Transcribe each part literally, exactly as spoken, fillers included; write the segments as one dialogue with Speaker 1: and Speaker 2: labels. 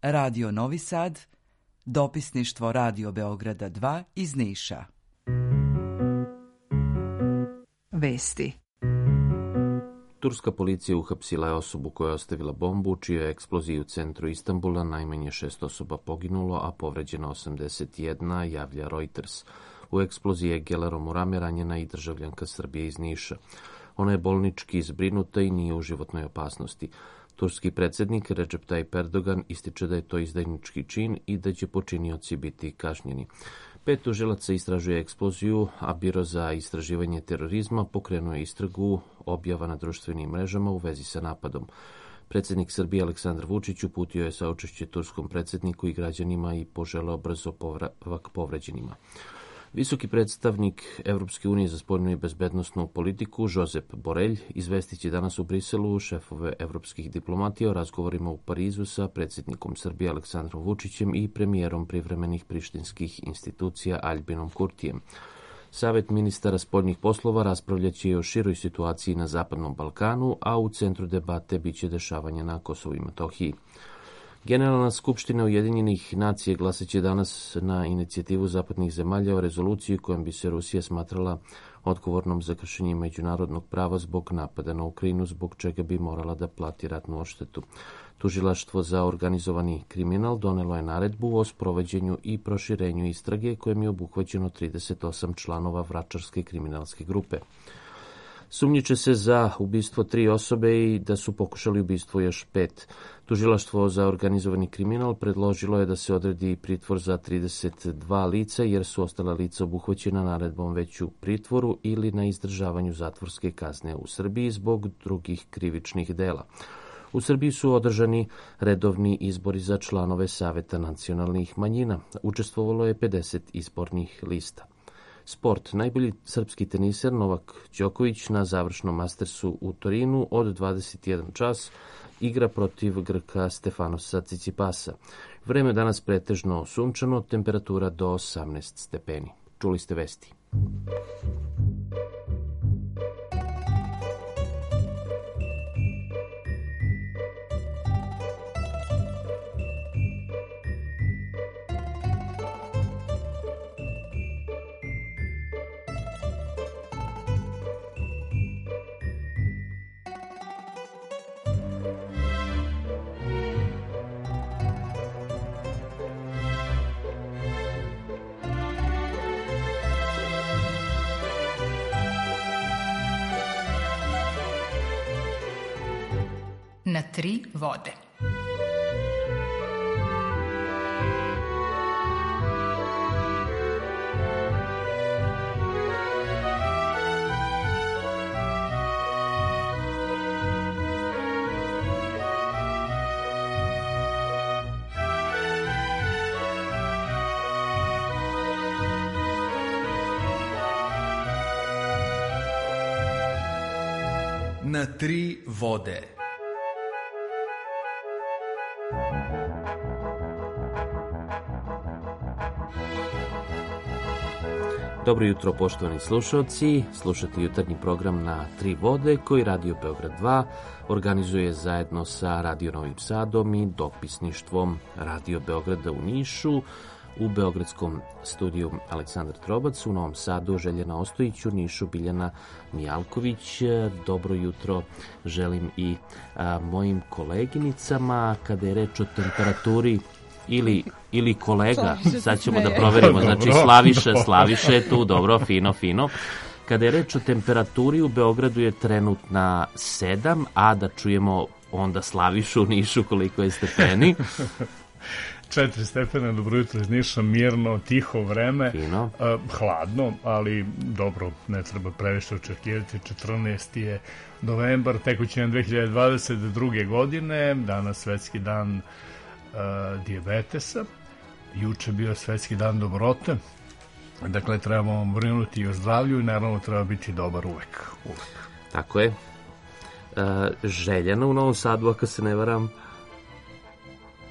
Speaker 1: Radio Novi Sad, dopisništvo Radio Beograda dva iz Niša. Vesti.
Speaker 2: Turska policija uhapsila je osobu koja je ostavila bombu, u čijoj eksploziji u centru Istanbula najmanje šest osoba poginulo, a povređena osamdeset jedna, javlja Reuters. U eksploziji je gelerom u rame ranjena i državljanka Srbije iz Niša. Ona je bolnički zbrinuta i nije u životnoj opasnosti. Turski predsjednik Recep Tayyip Erdogan ističe da je to izdajnički čin i da će počinioci biti kažnjeni. Pet tužilaca istražuje eksploziju, a Biro za istraživanje terorizma pokrenuo je istragu objava na društvenim mrežama u vezi sa napadom. Predsjednik Srbije Aleksandar Vučić uputio je saučešće turskom predsjedniku i građanima i poželeo brzo povratak povređenima. Visoki predstavnik Evropske unije za spoljnu i bezbednosnu politiku Josep Borrell izvestit će danas u Briselu šefove evropskih diplomatija o razgovorima u Parizu sa predsjednikom Srbije Aleksandrom Vučićem i premijerom privremenih prištinskih institucija Aljbinom Kurtijem. Savet ministara spoljnih poslova raspravljaće o široj situaciji na Zapadnom Balkanu, a u centru debate biće dešavanja na Kosovu i Metohiji. Generalna skupština Ujedinjenih nacija glasaće danas na inicijativu zapadnih zemalja o rezoluciji kojom bi se Rusija smatrala odgovornom za kršenje međunarodnog prava zbog napada na Ukrajinu, zbog čega bi morala da plati ratnu odštetu. Tužilaštvo za organizovani kriminal donelo je naredbu o sprovođenju i proširenju istrage kojom je obuhvaćeno trideset osam članova vračarske kriminalske grupe. Sumnjiče se za ubistvo tri osobe i da su pokušali ubistvo još pet. Tužilaštvo za organizovani kriminal predložilo je da se odredi pritvor za trideset dva lica jer su ostala lica obuhvaćena naredbom već u pritvoru ili na izdržavanju zatvorske kazne u Srbiji zbog drugih krivičnih dela. U Srbiji su održani redovni izbori za članove Saveta nacionalnih manjina. Učestvovalo je pedeset izbornih lista. Sport. Najbolji srpski teniser Novak Đoković na završnom Mastersu u Torinu od dvadeset jedan čas igra protiv Grka Stefanosa Cicipasa. Vreme danas pretežno sunčano, temperatura do osamnaest stepeni. Čuli ste vesti.
Speaker 3: Na tri vode.
Speaker 4: Na tri vode.
Speaker 2: Dobro jutro, poštovani slušalci. Slušate jutarnji program Na tri vode koji Radio Beograd dva organizuje zajedno sa Radio Novim Sadom i dopisništvom Radio Beograda u Nišu. U beogradskom studiju Aleksandar Trobac, u Novom Sadu Željana Ostojić, u Nišu Biljana Mijalković. Dobro jutro želim i a, mojim koleginicama. Kada je reč o temperaturi ili, ili kolega, sad ćemo da proverimo, znači Slaviša, Slaviša je tu, dobro, fino, fino. Kada je reč o temperaturi, u Beogradu je trenutna sedam, a da čujemo onda Slavišu u Nišu koliko je stepeni.
Speaker 5: Četiri stepena, dobro jutro iz Niša, mirno, tiho vreme,
Speaker 2: Fino.
Speaker 5: Uh, hladno, ali dobro, ne treba previše očekivati. četrnaesti je novembar, tekući dve hiljade dvadeset druge. godine, danas svetski dan uh, dijabetesa, juče bio svetski dan dobrote, dakle trebamo brinuti o zdravlju i naravno treba biti dobar uvek. uvek.
Speaker 2: Tako je. Uh, Željana u Novom Sadu, ako se ne varam.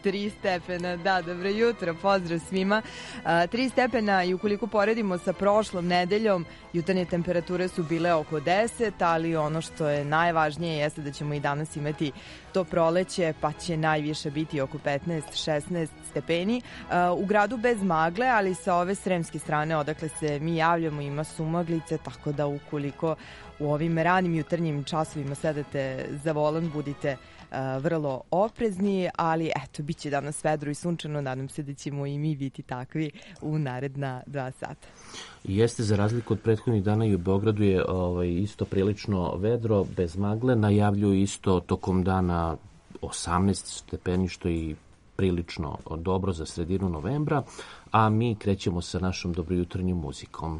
Speaker 6: Tri stepena, da, dobro jutro, pozdrav svima. A, tri stepena i ukoliko poredimo sa prošlom nedeljom, jutarnje temperature su bile oko deset, ali ono što je najvažnije jeste da ćemo i danas imati to proleće, pa će najviše biti oko petnaest šesnaest stepeni. A, u gradu bez magle, ali sa ove sremske strane odakle se mi javljamo ima sumaglice, tako da ukoliko u ovim ranim jutarnjim časovima sedete za volan, budite Uh, vrlo oprezni, ali eto, bit će danas vedro i sunčano, nadam se da ćemo i mi biti takvi u naredna dva sata.
Speaker 2: Jeste, za razliku od prethodnih dana i u Beogradu je ovaj, isto prilično vedro, bez magle, najavljuju isto tokom dana osamnaest stepeni, što i prilično dobro za sredinu novembra, a mi krećemo sa našom dobrojutarnjom muzikom.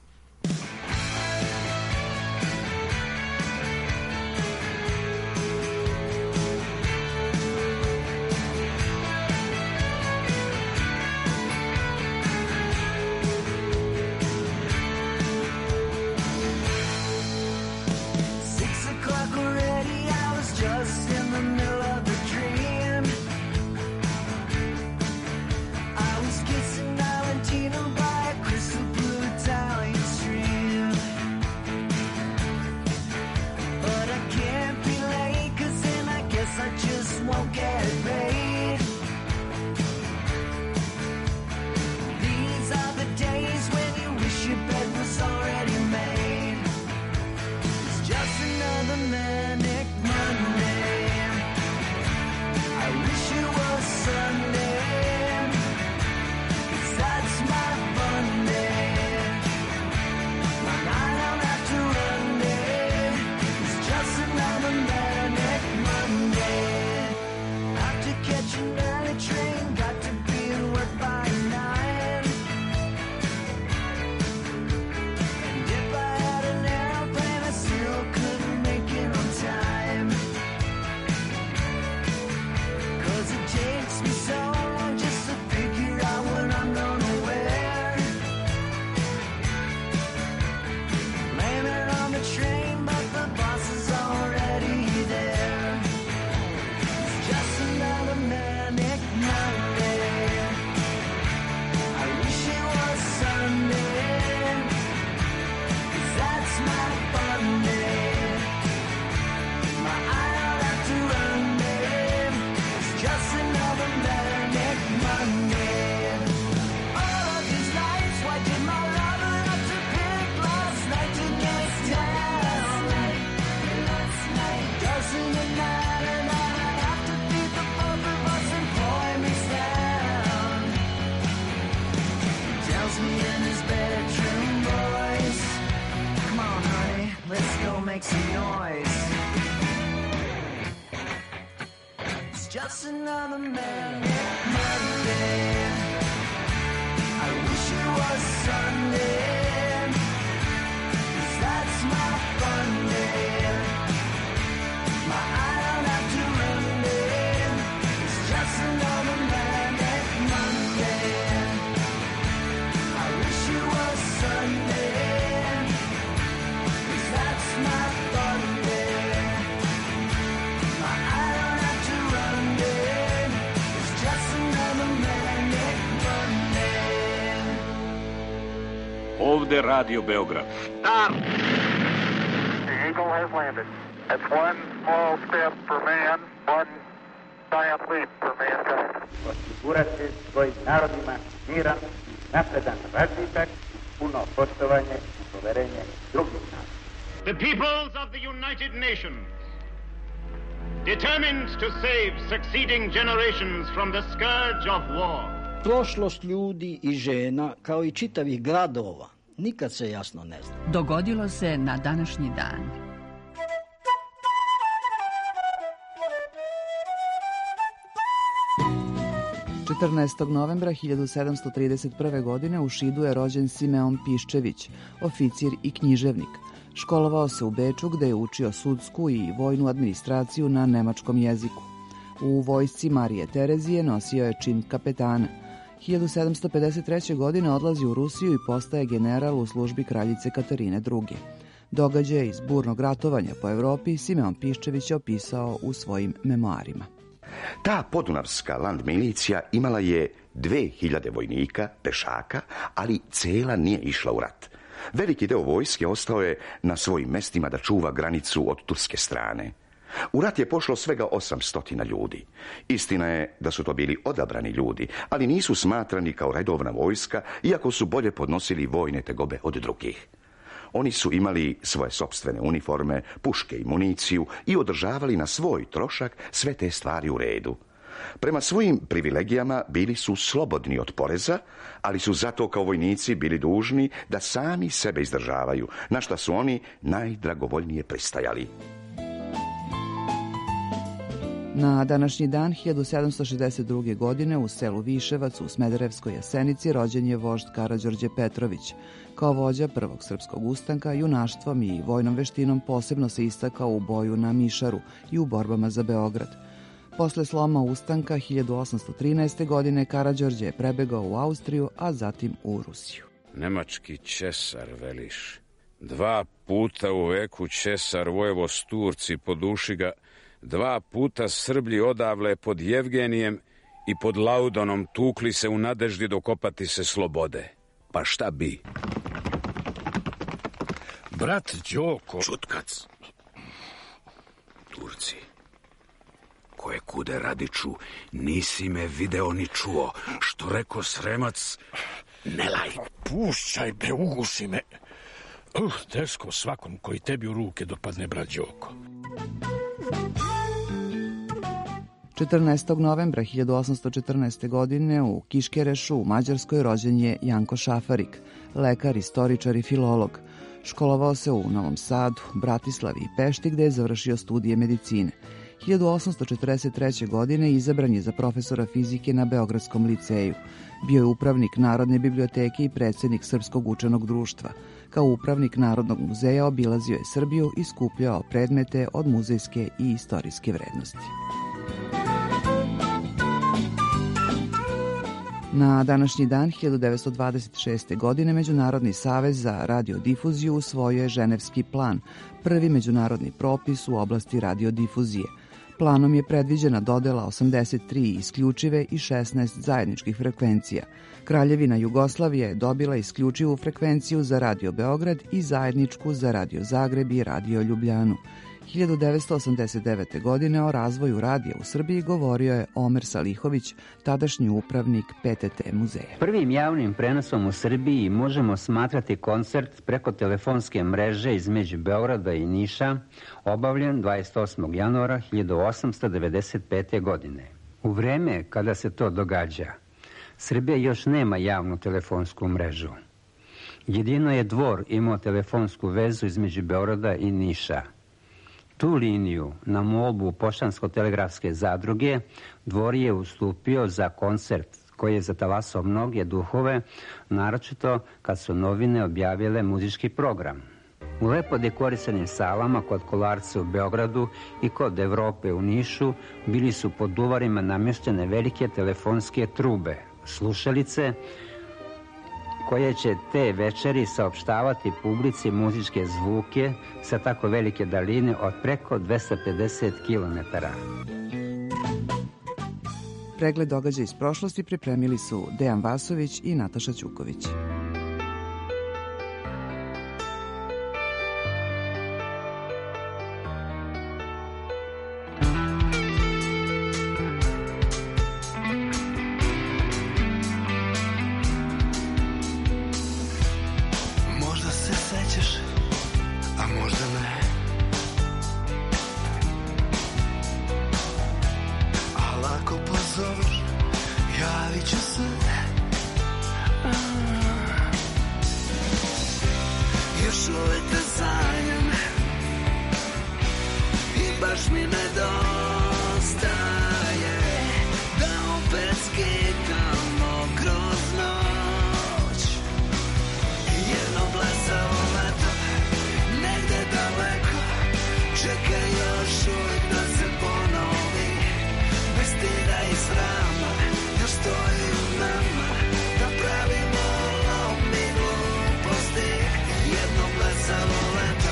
Speaker 7: Just another manic Monday. I wish it was Sunday, 'cause that's my fun day. My eye don't have to run day. It's just another manic Monday. I wish it was Sunday, 'cause that's my fun day. My eye don't have to run day. It's just another manic Monday.
Speaker 8: Ovde Radio Beograd.
Speaker 9: Stop! The Eagle has landed. That's one small step for man, one giant leap for mankind.
Speaker 10: Osigurati svojim narodima miran i napredan razvitak, puno poštovanje i poverenje drugih naroda.
Speaker 8: The peoples of the United Nations, determined to save succeeding generations from the scourge of war.
Speaker 11: Prošlost ljudi i žena, kao i čitavih gradova, nikad se jasno ne zna.
Speaker 3: Dogodilo se na današnji dan.
Speaker 1: četrnaestog novembra hiljadu sedamsto trideset prve. godine u Šidu je rođen Simeon Piščević, oficir i književnik. Školovao se u Beču gde je učio sudsku i vojnu administraciju na nemačkom jeziku. U vojsci Marije Terezije nosio je čin kapetana. hiljadu sedamsto pedeset treće. godine odlazi u Rusiju i postaje general u službi kraljice Katarine druge. Događaje iz burnog ratovanja po Evropi Simeon Piščević je opisao u svojim memoarima.
Speaker 12: Ta podunavska land milicija imala je dve hiljade vojnika, pešaka, ali cela nije išla u rat. Veliki deo vojske ostao je na svojim mestima da čuva granicu od turske strane. U rat je pošlo svega osamsto ljudi. Istina je da su to bili odabrani ljudi, ali nisu smatrani kao redovna vojska, iako su bolje podnosili vojne tegobe od drugih. Oni su imali svoje sopstvene uniforme, puške i municiju i održavali na svoj trošak sve te stvari u redu. Prema svojim privilegijama bili su slobodni od poreza, ali su zato kao vojnici bili dužni da sami sebe izdržavaju, na šta su oni najdragovoljnije pristajali.
Speaker 1: Na današnji dan hiljadu sedamsto šezdeset druge. godine u selu Viševac u Smederevskoj Jasenici rođen je vožd Karađorđe Petrović. Kao vođa prvog srpskog ustanka, junaštvom i vojnom veštinom posebno se istakao u boju na Mišaru i u borbama za Beograd. Posle sloma ustanka hiljadu osamsto trinaeste. godine Karađorđe je prebegao u Austriju, a zatim u Rusiju.
Speaker 13: Nemački česar, veliš. Dva puta u veku česar vojevo s Turci poduši ga, dva puta Srblji odavle pod Jevgenijem i pod Laudonom tukli se u nadeždi dokopati se slobode. Pa šta bi?
Speaker 14: Brat Đoko...
Speaker 13: Čutkac. Turci. Koje kude Radiću, nisi me video ni čuo. Što reko Sremac, ne laj.
Speaker 14: Pušćaj, bre, uguši me. Uh, teško svakom koji tebi u ruke dopadne, brat Đoko.
Speaker 1: četrnaestog novembra hiljadu osamsto četrnaeste. godine u Kiškerešu u Mađarskoj rođen je Janko Šafarik, lekar, istoričar i filolog. Školovao se u Novom Sadu, Bratislavi i Pešti, gde je završio studije medicine. hiljadu osamsto četrdeset treće. godine izabran je za profesora fizike na Beogradskom liceju. Bio je upravnik Narodne biblioteke i predsjednik Srpskog učenog društva. Kao upravnik Narodnog muzeja obilazio je Srbiju i skupljao predmete od muzejske i istorijske vrednosti. Na današnji dan hiljadu devetsto dvadeset šeste. godine Međunarodni savez za radiodifuziju usvojio je Ženevski plan, prvi međunarodni propis u oblasti radiodifuzije. Planom je predviđena dodela osamdeset tri isključive i šesnaest zajedničkih frekvencija. Kraljevina Jugoslavija je dobila isključivu frekvenciju za Radio Beograd i zajedničku za Radio Zagreb i Radio Ljubljanu. hiljadu devetsto osamdeset devete. godine o razvoju radija u Srbiji govorio je Omer Salihović, tadašnji upravnik P T T muzeja.
Speaker 15: Prvim javnim prenosom u Srbiji možemo smatrati koncert preko telefonske mreže između Beograda i Niša, obavljen dvadeset osmog januara hiljadu osamsto devedeset pete. godine. U vreme kada se to događa, Srbija još nema javnu telefonsku mrežu. Jedino je Dvor imao telefonsku vezu između Beograda i Niša. Tu liniju na molbu Poštansko-telegrafske zadruge Dvor je ustupio za koncert koji je zatalasao mnoge duhove, naročito kad su novine objavile muzički program. U lepo dekorisanim salama kod Kolarca u Beogradu i kod Evrope u Nišu bili su pod duvarima namještene velike telefonske trube, slušalice, koje će te večeri saopštavati publici muzičke zvuke sa tako velike daljine od preko dvesta pedeset kilometara.
Speaker 1: Pregled događaja iz prošlosti pripremili su Dejan Vasović i Nataša Ćuković.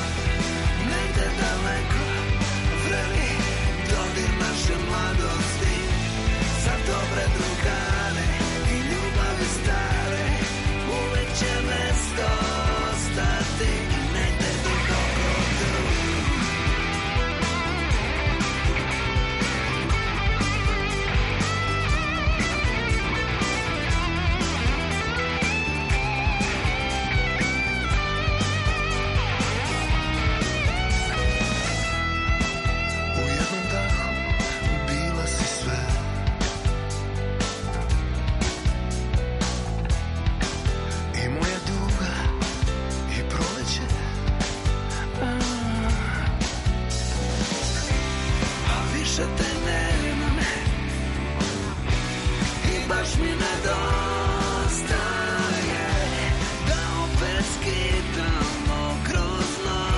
Speaker 7: Negde daleko vreli dodir naše mladosti. baš mi nedostaje da opet skitamo kroz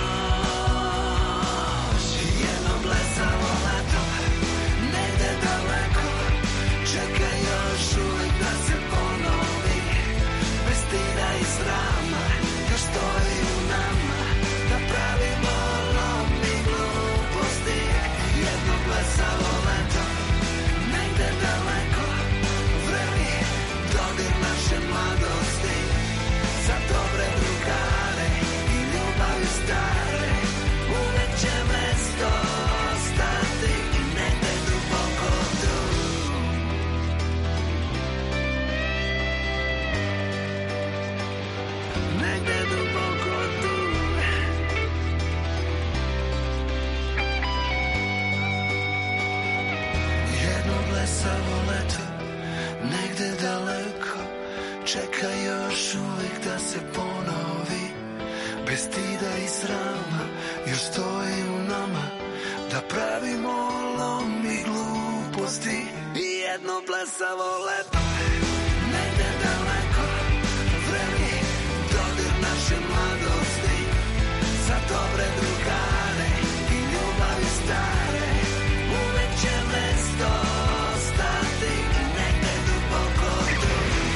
Speaker 7: noć. Jedno blesavo leto, negde daleko, čeka još uvijek da se ponovi. Bez stida i srama, još stoji u nama da pravimo lom i gluposti. Jedno blesavo leto, negde daleko, vreli dodir naše mladosti. Za dobre drugare i ljubavi stare uvek će mesto ostati i negde duboko tu. Negde duboko tu. Jedno blesavo leto, negde daleko, čeka još uvijek da se ponovi. Bez stida i srama, još stoji u nama da pravimo lom i gluposti. I jedno blesavo leto, negde daleko, vreli dodir naše mladosti. Za dobre drugare i ljubavi stare uvek će mesto ostati i negde duboko tu.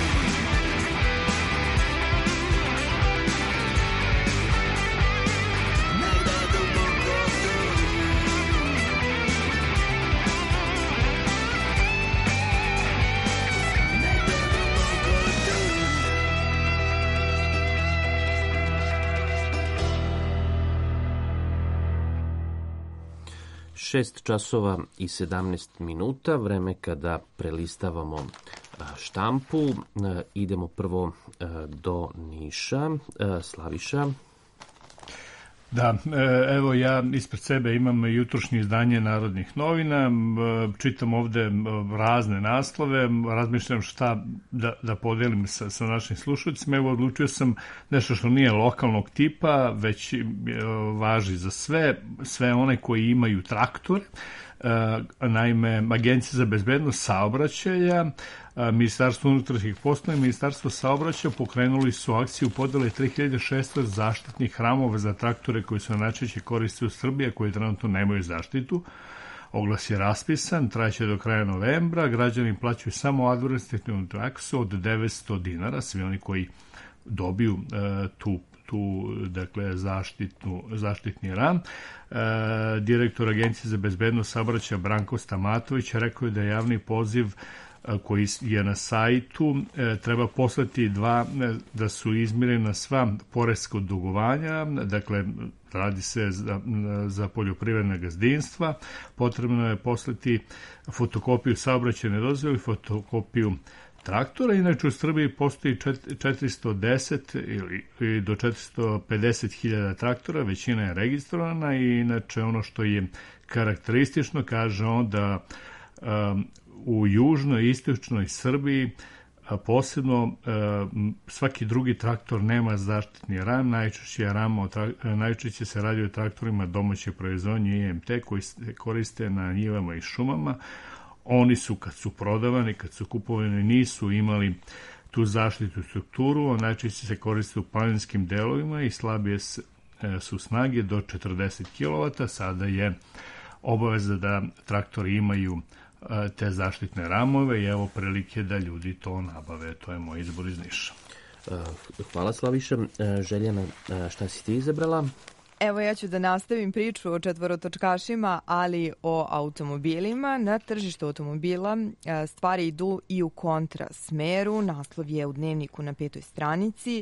Speaker 7: Negde duboko tu. Negde duboko tu.
Speaker 2: Šest časova i sedamnaest minuta, vreme kada prelistavamo a, štampu. E, Idemo prvo e, do Niša. E, Slaviša.
Speaker 5: Da, e, evo ja ispred sebe imam jutrošnje izdanje Narodnih novina, e, čitam ovde e, razne naslove, razmišljam šta da, da podelim sa, sa našim slušalicima. Evo odlučio sam nešto što nije lokalnog tipa, već e, važi za sve, sve one koji imaju traktore. Naime, Agencija za bezbednost saobraćaja, Ministarstvo unutrašnjih poslova i Ministarstvo saobraćaja pokrenuli su akciju podele tri hiljade šesto zaštitnih ramova za traktore koji se najčešće koriste u Srbiji, a koji trenutno nemaju zaštitu. Oglas je raspisan, trajeće do kraja novembra, građani plaćaju samo administrativnu taksu od devetsto dinara, svi oni koji dobiju uh, tu tu dakle zaštitnu zaštitni ram. E, direktor Agencije za bezbednost saobraćaja Branko Stamatović rekao je da je javni poziv koji je na sajtu e, treba poslati dva, da su izmirena sva poreska dugovanja, dakle radi se za, za poljoprivredna gazdinstva, potrebno je poslati fotokopiju saobraćajne dozvole i fotokopiju traktora. Inače u Srbiji postoji četiristo deset ili do četiristo pedeset hiljada traktora, većina je registrovana i inače ono što je karakteristično, kaže on da um, u južnoj i istočnoj Srbiji a posebno a, svaki drugi traktor nema zaštitni ram, najčešće, je ram najčešće se radi o traktorima domaće proizvodnje I M T koji se koriste na njivama i šumama. Oni su, kad su prodavani, kad su kupovani, nisu imali tu zaštitnu strukturu, najčešće se koriste u planinskim delovima i slabije su snage do četrdeset kilovata. Sada je obaveza da traktori imaju te zaštitne ramove i evo prilike da ljudi to nabave. To je moj izbor iz Niša.
Speaker 2: Hvala Slaviša. Željana, šta si ti izabrala?
Speaker 6: Evo ja ću da nastavim priču o četvorotočkašima, ali o automobilima. Na tržištu automobila stvari idu i u kontra smeru. Naslov je u Dnevniku na petoj stranici.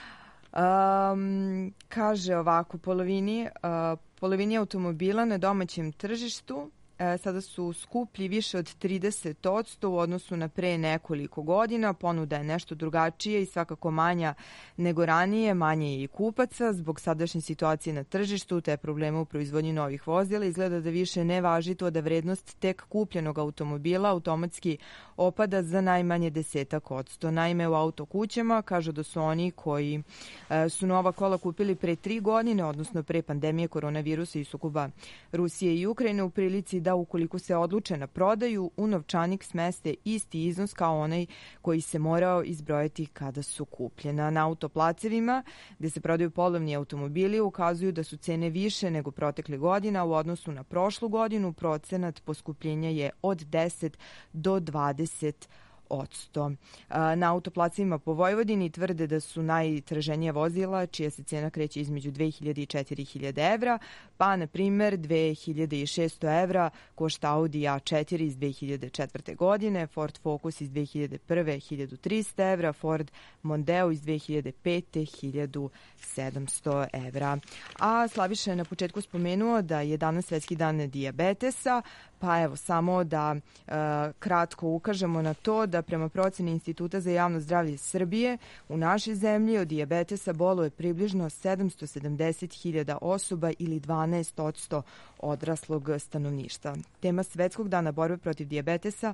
Speaker 6: Um, kaže ovako, polovini, uh, polovini automobila na domaćem tržištu sada su skuplji više od trideset posto u odnosu na pre nekoliko godina. Ponuda je nešto drugačija i svakako manja nego ranije, manje je i kupaca. Zbog sadašnje situacije na tržištu te problema u proizvodnji novih vozila izgleda da više ne važi to da vrednost tek kupljenog automobila automatski opada za najmanje desetak odsto. Naime, u autokućama kažu da su oni koji e, su nova kola kupili pre tri godine, odnosno pre pandemije koronavirusa i sukoba Rusije i Ukrajine, u prilici da ukoliko se odluče na prodaju, u novčanik smeste isti iznos kao onaj koji se morao izbrojati kada su kupljena. Na autoplacevima gde se prodaju polovni automobili ukazuju da su cene više nego protekle godina. U odnosu na prošlu godinu procenat poskupljenja je od deset do dvadeset odsto. Na autoplacima po Vojvodini tvrde da su najtraženija vozila čija se cena kreće između dve hiljade i četiri hiljade evra, pa na primer dve hiljade šesto evra košta Audi A četiri iz dve hiljade četvrte godine, Ford Focus iz dve hiljade prve hiljadu trista evra, Ford Mondeo iz dve hiljade pete hiljadu sedamsto evra. A Slaviša je na početku spomenuo da je danas svetski dan dijabetesa, pa evo samo da e, kratko ukažemo na to da prema proceni Instituta za javno zdravlje Srbije u našoj zemlji od dijabetesa boluje približno sedamsto sedamdeset hiljada osoba ili dvanaest odsto odraslog stanovništva. Tema Svetskog dana borbe protiv dijabetesa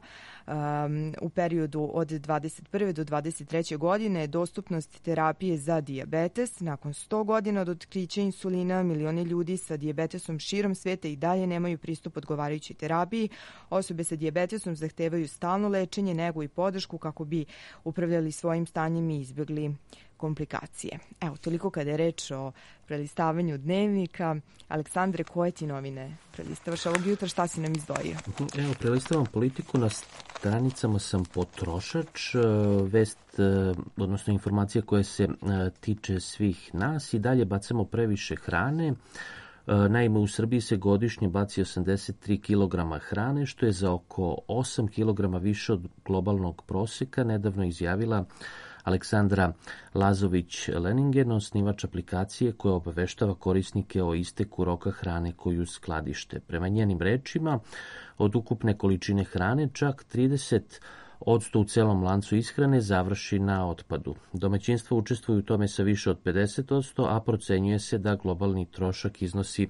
Speaker 6: um, u periodu od dvadeset prve do dvadeset treće godine je dostupnost terapije za dijabetes. Nakon sto godina od otkrića insulina, milioni ljudi sa dijabetesom širom sveta i dalje nemaju pristup odgovarajućoj terapiji. Osobe sa dijabetesom zahtevaju stalno lečenje, negu i podršku kako bi upravljali svojim stanjem i izbjegli komplikacije. Evo, toliko kada je reč o prelistavanju dnevnika. Aleksandre, koje ti novine prelistavaš ovog jutra? Šta si nam izdvojio?
Speaker 2: Evo, prelistavam Politiku. Na stranicama sam potrošač. Vest, odnosno informacija koja se tiče svih nas. I dalje bacamo previše hrane. Naime, u Srbiji se godišnje baci osamdeset tri kilograma hrane, što je za oko osam kilograma više od globalnog prosjeka, nedavno izjavila Aleksandra Lazović-Leningen, osnivač aplikacije koja obaveštava korisnike o isteku roka hrane koju skladište. Prema njenim rečima, od ukupne količine hrane čak trideset odsto u celom lancu ishrane završi na otpadu. Domaćinstva učestvuju u tome sa više od pedeset odsto, a procenjuje se da globalni trošak iznosi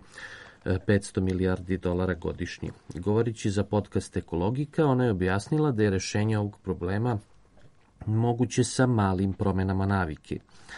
Speaker 2: petsto milijardi dolara godišnje. Govorići za podcast Ekologika, ona je objasnila da je rešenje ovog problema moguće sa malim promenama navike.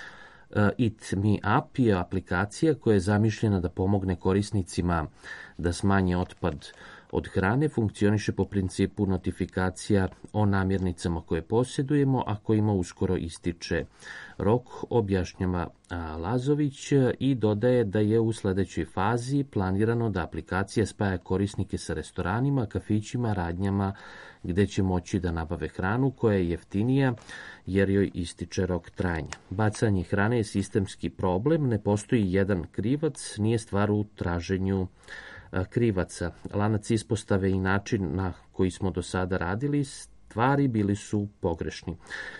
Speaker 2: Eat Me Up je aplikacija koja je zamišljena da pomogne korisnicima da smanje otpad od hrane, funkcioniše po principu notifikacija o namirnicama koje posjedujemo, a kojima uskoro ističe rok, objašnjava Lazović i dodaje da je u sledećoj fazi planirano da aplikacija spaja korisnike sa restoranima, kafićima, radnjama gde će moći da nabave hranu koja je jeftinija jer joj ističe rok trajanja. Bacanje hrane je sistemski problem, ne postoji jedan krivac, nije stvar u traženju krivaca. Lanac ispostave i način na koji smo do sada radili stvari bili su pogrešni.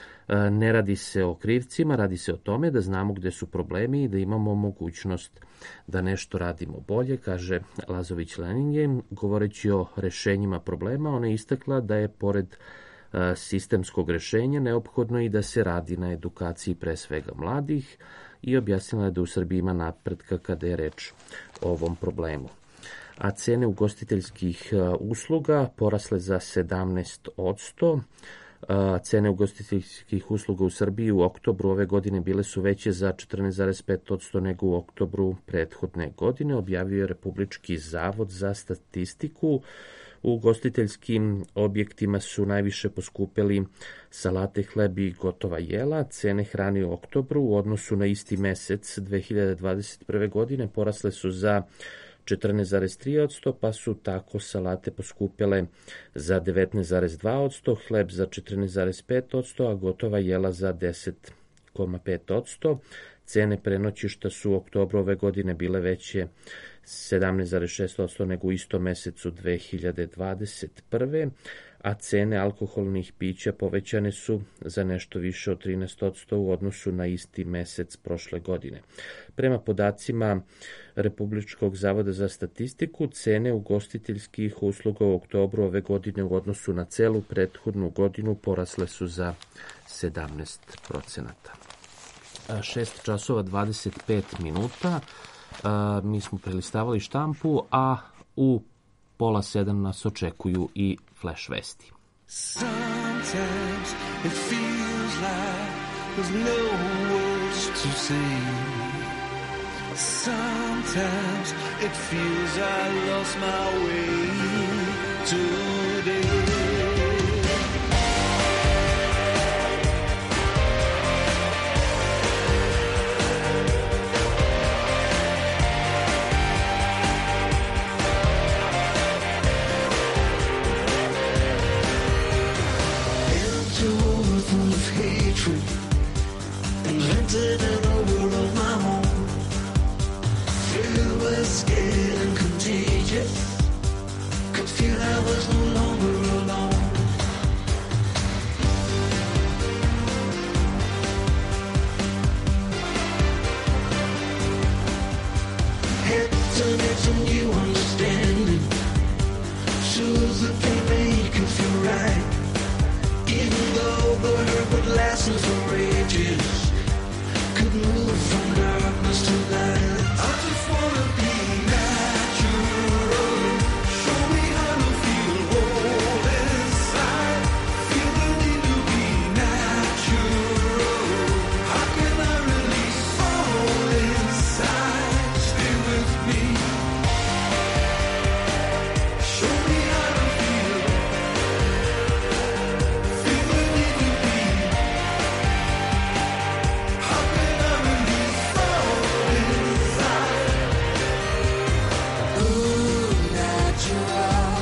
Speaker 2: Ne radi se o krivcima, radi se o tome da znamo gde su problemi i da imamo mogućnost da nešto radimo bolje, kaže Lazović-Leningen. Govoreći o rešenjima problema, ona je istakla da je pored sistemskog rešenja neophodno i da se radi na edukaciji pre svega mladih i objasnila je da u Srbiji ima napretka kada je reč o ovom problemu. A cene ugostiteljskih usluga porasle za sedamnaest odsto. Cene ugostiteljskih usluga u Srbiji u oktobru ove godine bile su veće za četrnaest zarez pet odsto nego u oktobru prethodne godine, objavio je Republički zavod za statistiku. U ugostiteljskim objektima su najviše poskupeli salate, hleb i gotova jela. Cene hrane u oktobru u odnosu na isti mesec dve hiljade dvadeset prve godine porasle su za četrnaest zarez tri odsto, pa su tako salate poskupele za devetnaest zarez dva odsto, hleb za četrnaest zarez pet odsto, a gotova jela za deset zarez pet odsto. Cene prenoćišta su u oktobru ove godine bile veće sedamnaest zarez šest odsto nego u istom mesecu dve hiljade dvadeset prve, a cene alkoholnih pića povećane su za nešto više od trinaest odsto u odnosu na isti mesec prošle godine. Prema podacima Republičkog zavoda za statistiku, cene ugostiteljskih usluga u oktobru ove godine u odnosu na celu prethodnu godinu porasle su za sedamnaest procenata. šest časova dvadeset pet minuta. Mi smo prelistavali štampu, a u pola sedam nas očekuju i flash vesti. Sometimes it feels like there's no words to say.
Speaker 7: Sometimes it feels I lost my way today. Invented in a world of my own, filled with scared and contagious. Could feel I was no longer alone. Had to get some new understanding, shoes that can make you feel right. Even though the hurt would last for ages, could move from darkness to light. I just wanna be natural. Show me how to feel whole inside. Feel the need to be natural. How can I release all inside? Stay with me. Show me how to feel. Feel the need to be. How can I release all inside? Ooh, natural.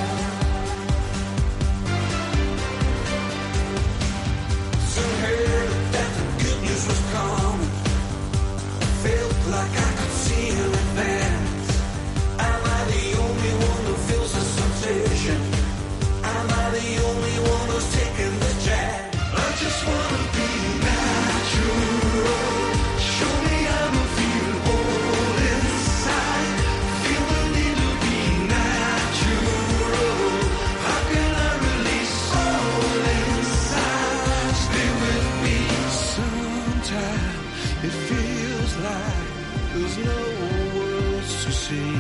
Speaker 7: So heard that the good news was coming. Felt like I could see in advance. Am I the only one who feels the sensation? Am I the only one who's taking the chance? I just wanna be natural. Show me how to feel whole inside. Feel the need to be natural. How can I release all inside? Stay with me. Sometimes it feels like there's no words to say.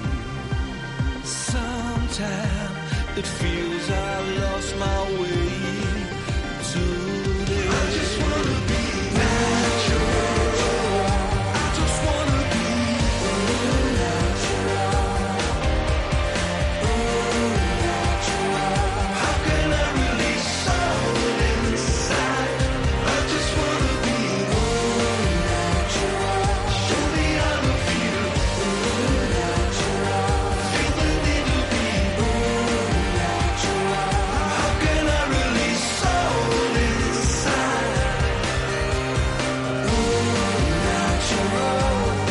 Speaker 7: Sometimes it feels I've lost my way today. I just wanna be natural. I just wanna be natural. Natural. How can I release all inside? I just wanna be natural. Show me how to feel natural. Feel the need to be natural. How can I release all inside? Natural.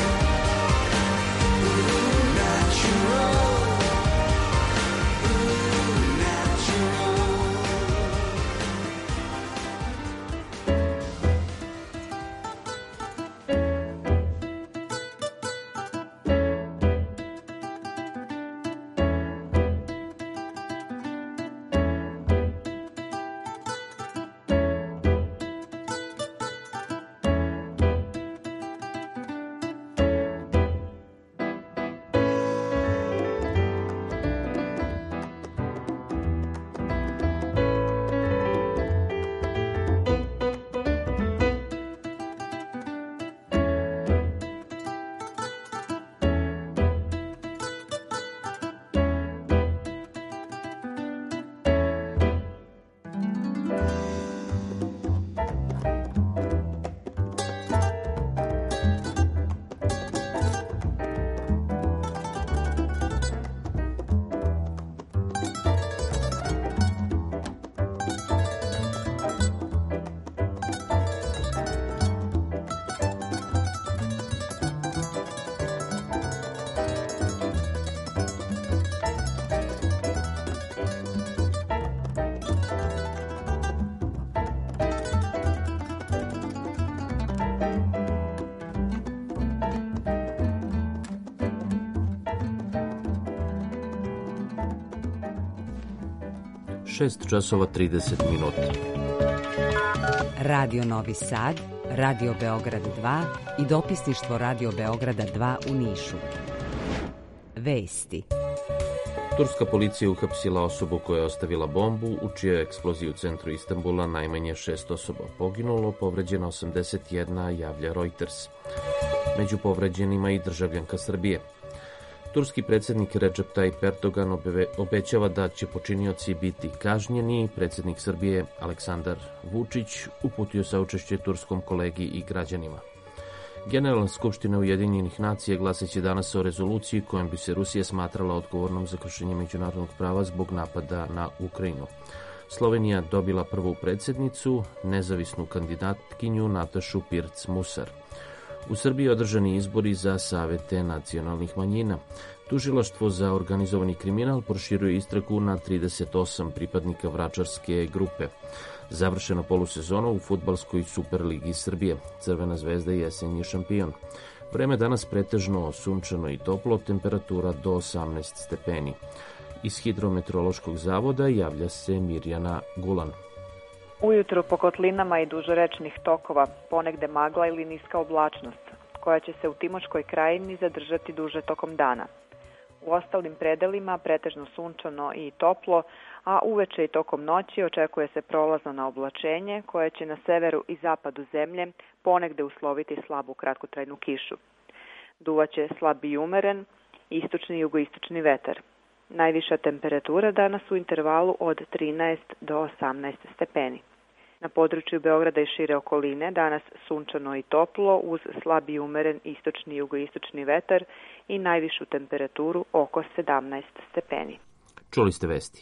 Speaker 2: šest časova trideset minuta.
Speaker 16: Radio Novi Sad, Radio Beograd dva i dopisništvo Radio Beograda dva u Nišu. Vesti.
Speaker 2: Turska policija uhapsila osobu koja je ostavila bombu, u čijoj eksploziji u centru Istanbula najmanje šest osoba poginulo, povređeno osamdeset jedna, javlja Reuters. Među povređenima i državljanka Srbije. Turski predsjednik Recep Tayyip Erdogan obećava da će počinioci biti kažnjeni. Predsjednik Srbije Aleksandar Vučić uputio saučešće turskom kolegi i građanima. Generalna skupština Ujedinjenih nacija glasaće danas o rezoluciji kojom bi se Rusija smatrala odgovornom za kršenje međunarodnog prava zbog napada na Ukrajinu. Slovenija dobila prvu predsjednicu, nezavisnu kandidatkinju Natašu Pirc-Musar. U Srbiji održani izbori za savete nacionalnih manjina. Tužilaštvo za organizovani kriminal proširuje istragu na trideset osam pripadnika vračarske grupe. Završena polusezono u fudbalskoj Superligi Srbije. Crvena zvezda jesen je šampion. Vreme danas pretežno sunčano i toplo, temperatura do osamnaest stepeni. Iz Hidrometeorološkog zavoda javlja se Mirjana Gulan.
Speaker 17: Ujutro po kotlinama i duž rečnih tokova ponegde magla ili niska oblačnost, koja će se u Timočkoj krajini zadržati duže tokom dana. U ostalim predelima pretežno sunčano i toplo, a uveče i tokom noći očekuje se prolazno na oblačenje koje će na severu i zapadu zemlje ponegde usloviti slabu kratkotrajnu kišu. Duvaće slab i umeren, istočni i jugoistočni vetar. Najviša temperatura danas u intervalu od trinaest do osamnaest stepeni. Na području Beograda i šire okoline danas sunčano i toplo uz slab i umeren istočni i jugoistočni vetar i najvišu temperaturu oko sedamnaest stepeni.
Speaker 2: Čuli ste vesti.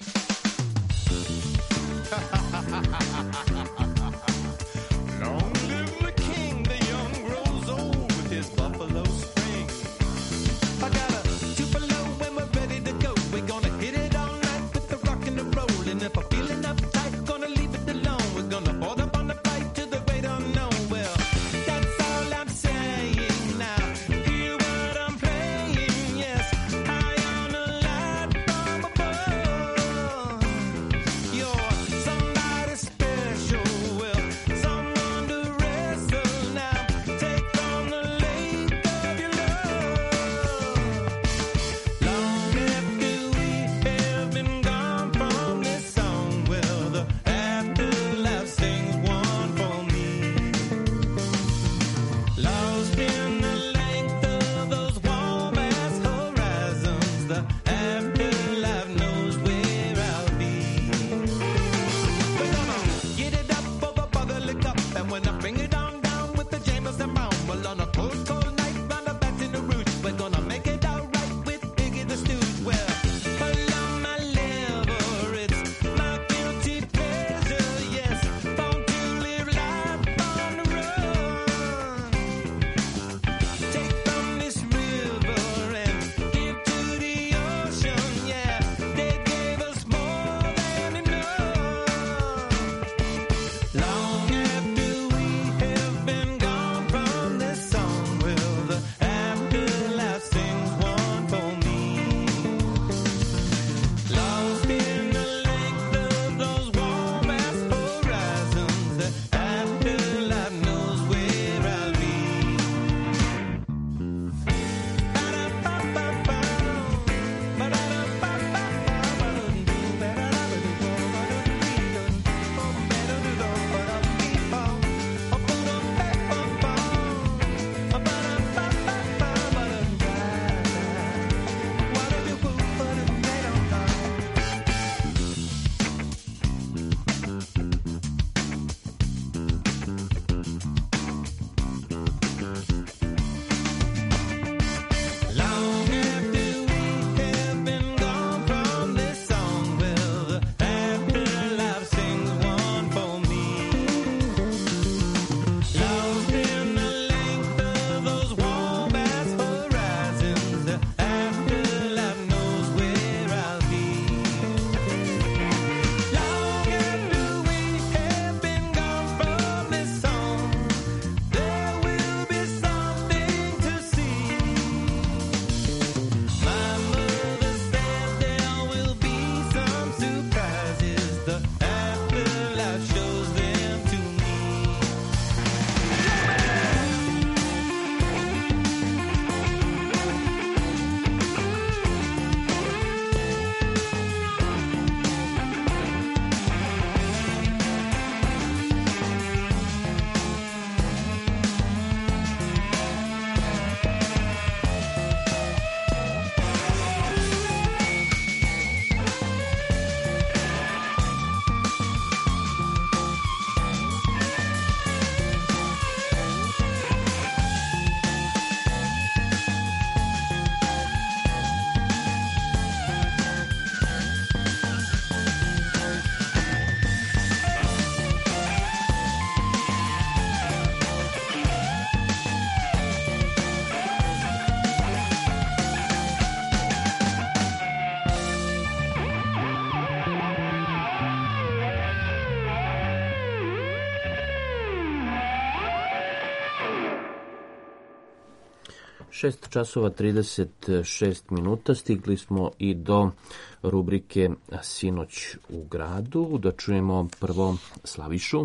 Speaker 2: šest časova trideset šest minuta, stigli smo i do rubrike Sinoć u gradu, da čujemo prvo Slavišu.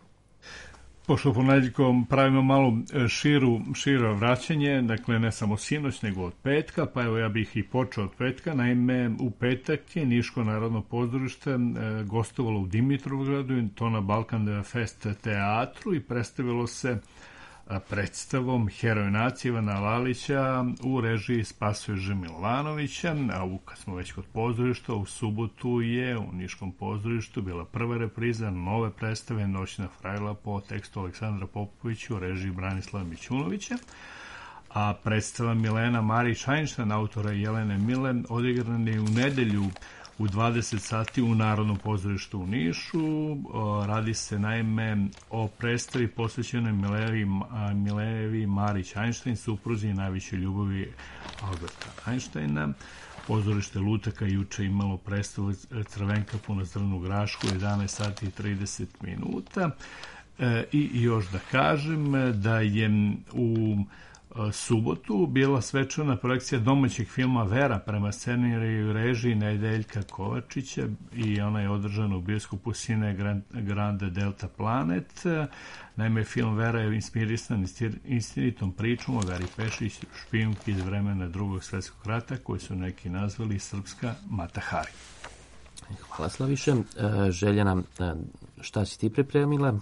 Speaker 5: Pošto ponedjeljkom pravimo malo širu, širo vraćanje, dakle ne samo sinoć, nego od petka, pa evo ja bih i počeo od petka. Naime, u petak je Niško narodno pozorište e, gostovalo u Dimitrovgradu, i to na Balkan Fest teatru, i predstavilo se predstavom Heroj nacije Ivana Lalića u režiji Spasoježa Milovanovića. A u, kad smo već kod pozorišta, u subotu je u Niškom pozorištu bila prva repriza nove predstave Noćna frajla po tekstu Aleksandra Popovića u režiji Branislava Mićunovića. A predstava Milena Marić-Einstein, autora Jelene Mile, odigrana je u nedelju u dvadeset sati u Narodnom pozorištu u Nišu. Radi se naime o predstavi posvećenoj Milevi, Milevi Marić-Einstein, supruzi i najvećoj ljubavi Alberta Einsteina. Pozorište Lutaka juče imalo predstavu Crvenka puna zrnu grašku u jedanaest sati i trideset minuta. I još da kažem da je u subotu bila svečana projekcija domaćeg filma Vera prema scenariju i režiji Nedeljka Kovačića, i ona je održana u bioskopu Cine Grande Delta Planet. Naime, film Vera je inspirisan istinitom pričom o Veri Pešić, špijunki iz vremena Drugog svjetskog rata, koju su neki nazvali Srpska Mata Hari.
Speaker 2: Hvala, Slaviše. Željana, šta si ti pripremila?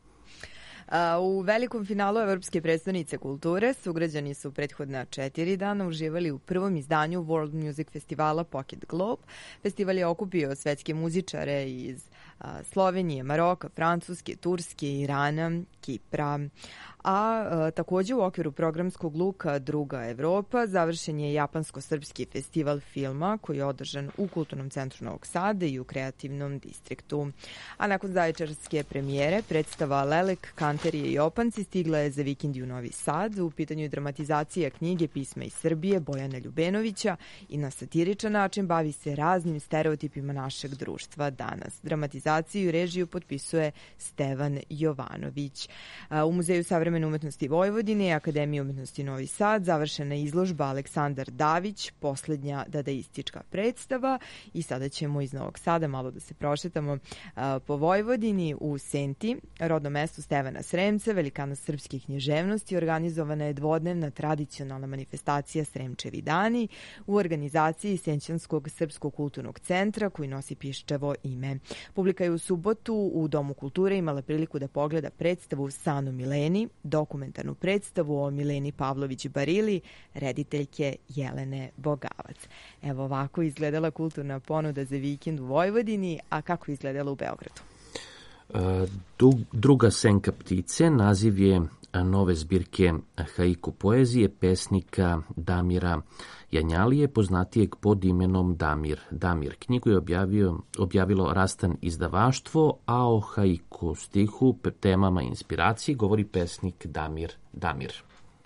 Speaker 6: U velikom finalu Evropske predstavnice kulture sugrađani su prethodna četiri dana uživali u prvom izdanju World Music Festivala Pocket Globe. Festival je okupio svetske muzičare iz Slovenije, Maroka, Francuske, Turske, Irana, Kipra. A e, takođe u okviru programskog luka Druga Evropa završen je Japansko-srpski festival filma koji je održan u Kulturnom centru Novog Sada i u Kreativnom distriktu. A nakon zaječarske premijere predstava Lelek, Kanterije i Opanci stigla je za vikend u Novi Sad. U pitanju je dramatizacija knjige Pisma iz Srbije Bojana Ljubenovića i na satiričan način bavi se raznim stereotipima našeg društva danas. Dramatizaciju i režiju potpisuje Stevan Jovanović. U Muzeju savremene umetnosti Vojvodine i Akademije umetnosti Novi Sad završena je izložba Aleksandar Davić, poslednja dadaistička predstava, i sada ćemo iz Novog Sada malo da se prošetamo po Vojvodini. U Senti, rodnom mestu Stevana Sremca, velikana srpske književnosti, organizovana je dvodnevna tradicionalna manifestacija Sremčevi dani u organizaciji Senćanskog srpskog kulturnog centra koji nosi piščevo ime. Publika je u subotu u Domu kulture imala priliku da pogleda predstavu San o Mileni, dokumentarnu predstavu o Mileni Pavlović Barili, rediteljke Jelene Bogavac. Evo ovako izgledala kulturna ponuda za vikend u Vojvodini, a kako izgledala u Beogradu?
Speaker 2: Druga senka ptice, naziv je nove zbirke haiku poezije pesnika Damira Janjalije, poznatijeg pod imenom Damir. Damir knjigu je objavio, objavilo Rastan izdavaštvo, a o haiku stihu, temama i inspiraciji govori pesnik Damir Damir.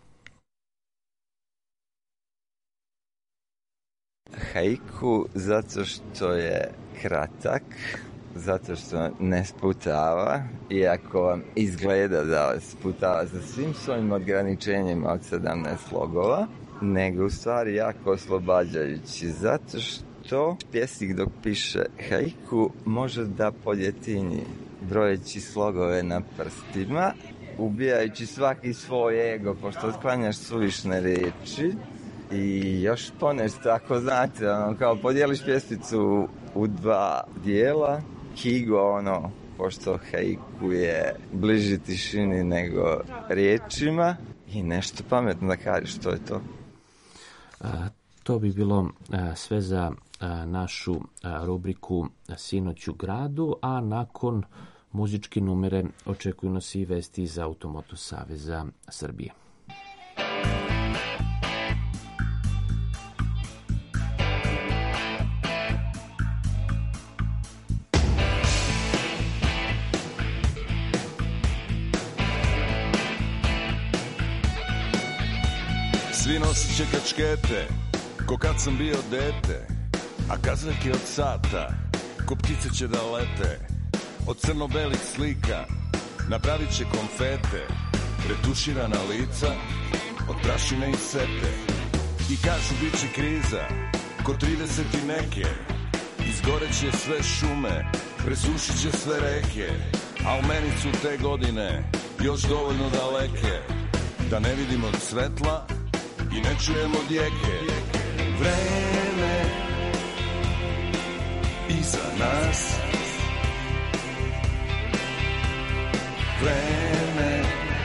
Speaker 18: Haiku zato što je kratak, zato što ne sputava, iako vam izgleda da vas sputava sa svim svojim ograničenjima od sedamnaest slogova, nego u stvari jako oslobađajući, zato što pjesnik dok piše haiku može da poljetinji, brojeći slogove na prstima, ubijajući svaki svoj ego, pošto otklanjaš suvišne riječi. I još ponešto, ako znate, ono, kao podijeliš pjesmicu u dva dijela, Kigo, ono, pošto haiku je bliži tišini nego riječima, i nešto pametno da kažeš, što je to.
Speaker 2: A, to bi bilo a, sve za a, našu a, rubriku Sinoć u gradu, a nakon muzičke numere očekuju nas i vesti iz Automoto Saveza Srbije.
Speaker 19: Svi nosiće kačkete, ko kad sam bio dete, a kazake od sata, ko ptice će da lete. Od crno-belih slika napravit će konfete, retuširana lica, od prašine i sete. I kažu bit će kriza, ko trideset i neke. Izgoreće sve šume, presušit će sve reke. A u meni su te godine još dovoljno daleke, da ne vidimo svetla i ne čujemo djeke. Vreme iza nas, vreme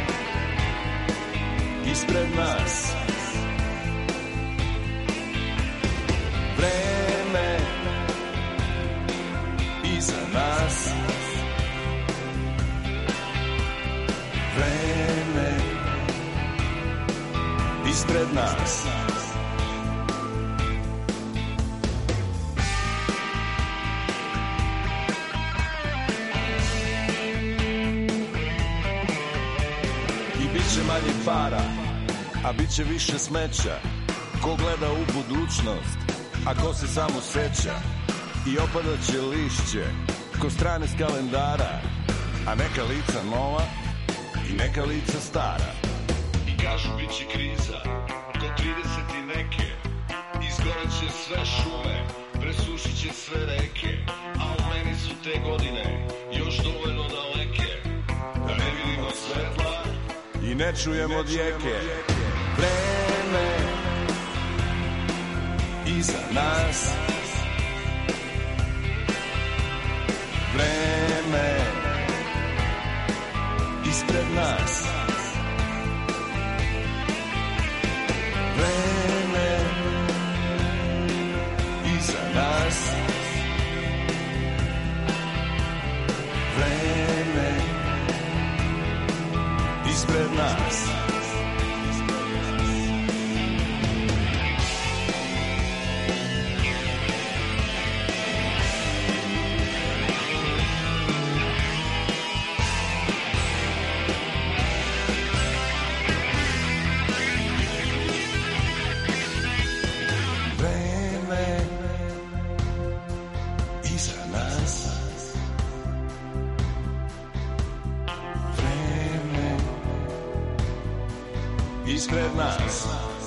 Speaker 19: ispred nas, vreme iza nas, vreme ispred nas. Manje para, a bit će više smeća. Ko gleda u budućnost, a ko se samo seća. I opadat će lišće, ko strane s kalendara. A neka lica nova i neka lica stara. I kažu bit će kriza, ko trideset i neke. Izgoreće sve šume, presušit će sve reke. A u meni su te godine još dovoljno daleke, da ne vidimo svetla i ne čujemo djeke. Vreme iza nas, vreme ispred nas, vreme iza nas, vreme ispred nas. Vreme iza nas, vreme ispred nas,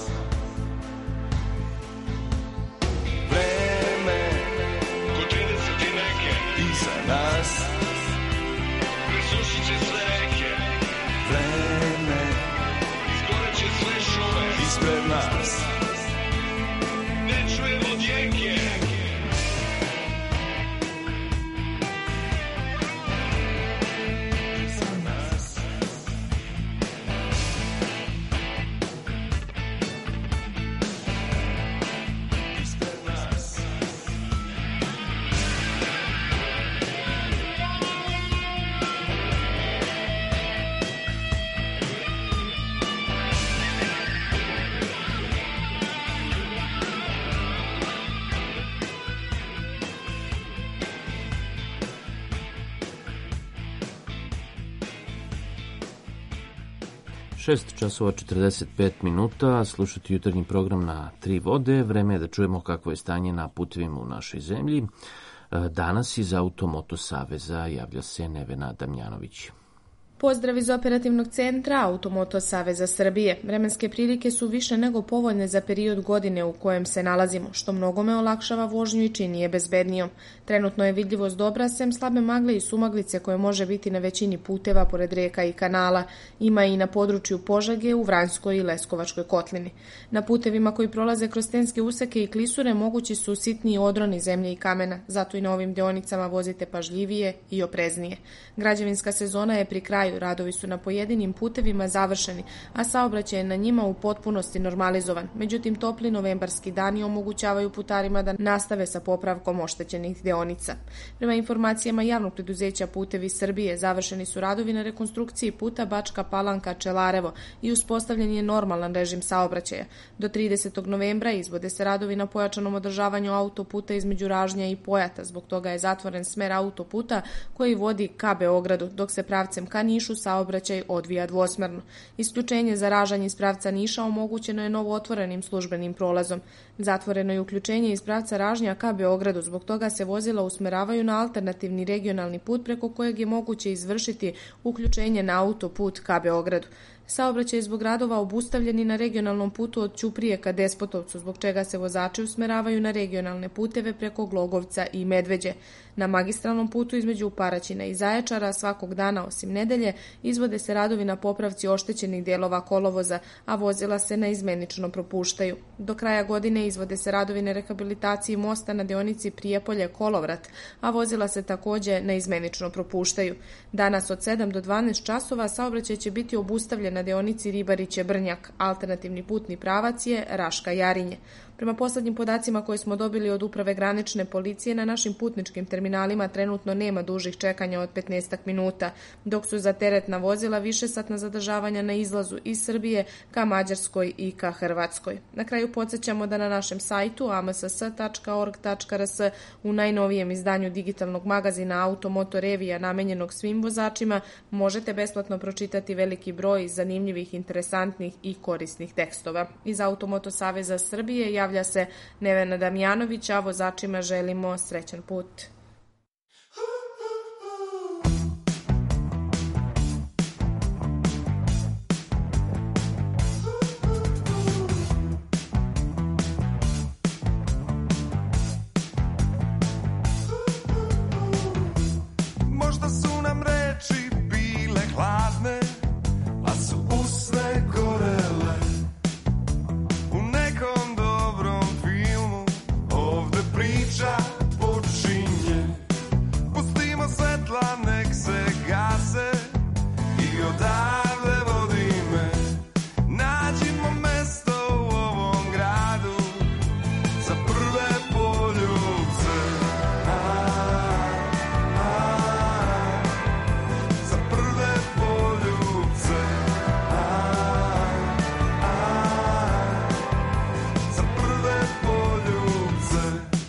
Speaker 19: vreme ko trideset i neke iza nas, presušit će sve reke, vreme izgoreće sve šume ispred nas, ne čujemo djeke.
Speaker 2: šest časova četrdeset pet minuta, slušati jutarnji program na Tri vode. Vreme je da čujemo kakvo je stanje na putevima u našoj zemlji. Danas iz Automoto Saveza javlja se Nevena Damjanović.
Speaker 20: Pozdrav iz operativnog centra Automoto Saveza Srbije. Vremenske prilike su više nego povoljne za period godine u kojem se nalazimo, što mnogome olakšava vožnju i čini je bezbednijom. Trenutno je vidljivost dobra, sem slabe magle i sumaglice koje može biti na većini puteva pored reka i kanala. Ima i na području Požege, u Vranjskoj i Leskovačkoj kotlini. Na putevima koji prolaze kroz stenske useke i klisure mogući su sitniji odroni zemlje i kamena, zato i na ovim deonicama vozite pažljivije i opreznije. Građevinska sezona je pri kraju. Radovi su na pojedinim putevima završeni, a saobraćaj je na njima u potpunosti normalizovan. Međutim, topli novembarski dani omogućavaju putarima da nastave sa popravkom oštećenih deonica. Prema informacijama javnog preduzeća Putevi Srbije, završeni su radovi na rekonstrukciji puta Bačka Palanka-Čelarevo i uspostavljen je normalan režim saobraćaja. Do tridesetog novembra izvode se radovi na pojačanom održavanju autoputa između Ražnja i Pojata. Zbog toga je zatvoren smer autoputa koji vodi ka Beogradu, dok se pravcem ka Nišu saobraćaj odvija dvosmerno. Isključenje za Ražanj iz pravca Niša omogućeno je novo otvorenim službenim prolazom. Zatvoreno je uključenje iz pravca Ražnja ka Beogradu, zbog toga se vozila usmeravaju na alternativni regionalni put preko kojeg je moguće izvršiti uključenje na autoput ka Beogradu. Saobraćaj je zbog radova obustavljen i na regionalnom putu od Ćuprije ka Despotovcu, zbog čega se vozači usmeravaju na regionalne puteve preko Glogovca i Medveđe. Na magistralnom putu između Paraćina i Zaječara svakog dana osim nedelje izvode se radovi na popravci oštećenih dijelova kolovoza, a vozila se naizmenično propuštaju. Do kraja godine izvode se radovi na rehabilitaciji mosta na deonici Prijepolje-Kolovrat, a vozila se takođe naizmenično propuštaju. Danas od sedam do dvanaest časova saobraćaj će biti obustavljen na deonici Ribariće-Brnjak. Alternativni putni pravac je Raška-Jarinje. Prema poslednjim podacima koje smo dobili od Uprave granične policije, na našim putničkim terminalima trenutno nema dužih čekanja od petnaest minuta, dok su za teretna vozila višesatna zadržavanja na izlazu iz Srbije ka Mađarskoj i ka Hrvatskoj. Na kraju podsjećamo da na našem sajtu a m s s tačka org tačka r s u najnovijem izdanju digitalnog magazina Automoto Revija namenjenog svim vozačima možete besplatno pročitati veliki broj zanimljivih, interesantnih i korisnih tekstova. Iz Automoto Saveza Srbije javlja se Nevena Damjanović, a vozačima želimo srećan put.
Speaker 19: Možda su nam reči bile hladne, a su usne gorele. U nekom dobrom filmu ovde priča počinje. Pustimo svetla, nek se gase i odavde vodi me. Nađimo mesto u ovom gradu za prve poljubce. A, a, za prve poljubce. A, a, za prve poljubce.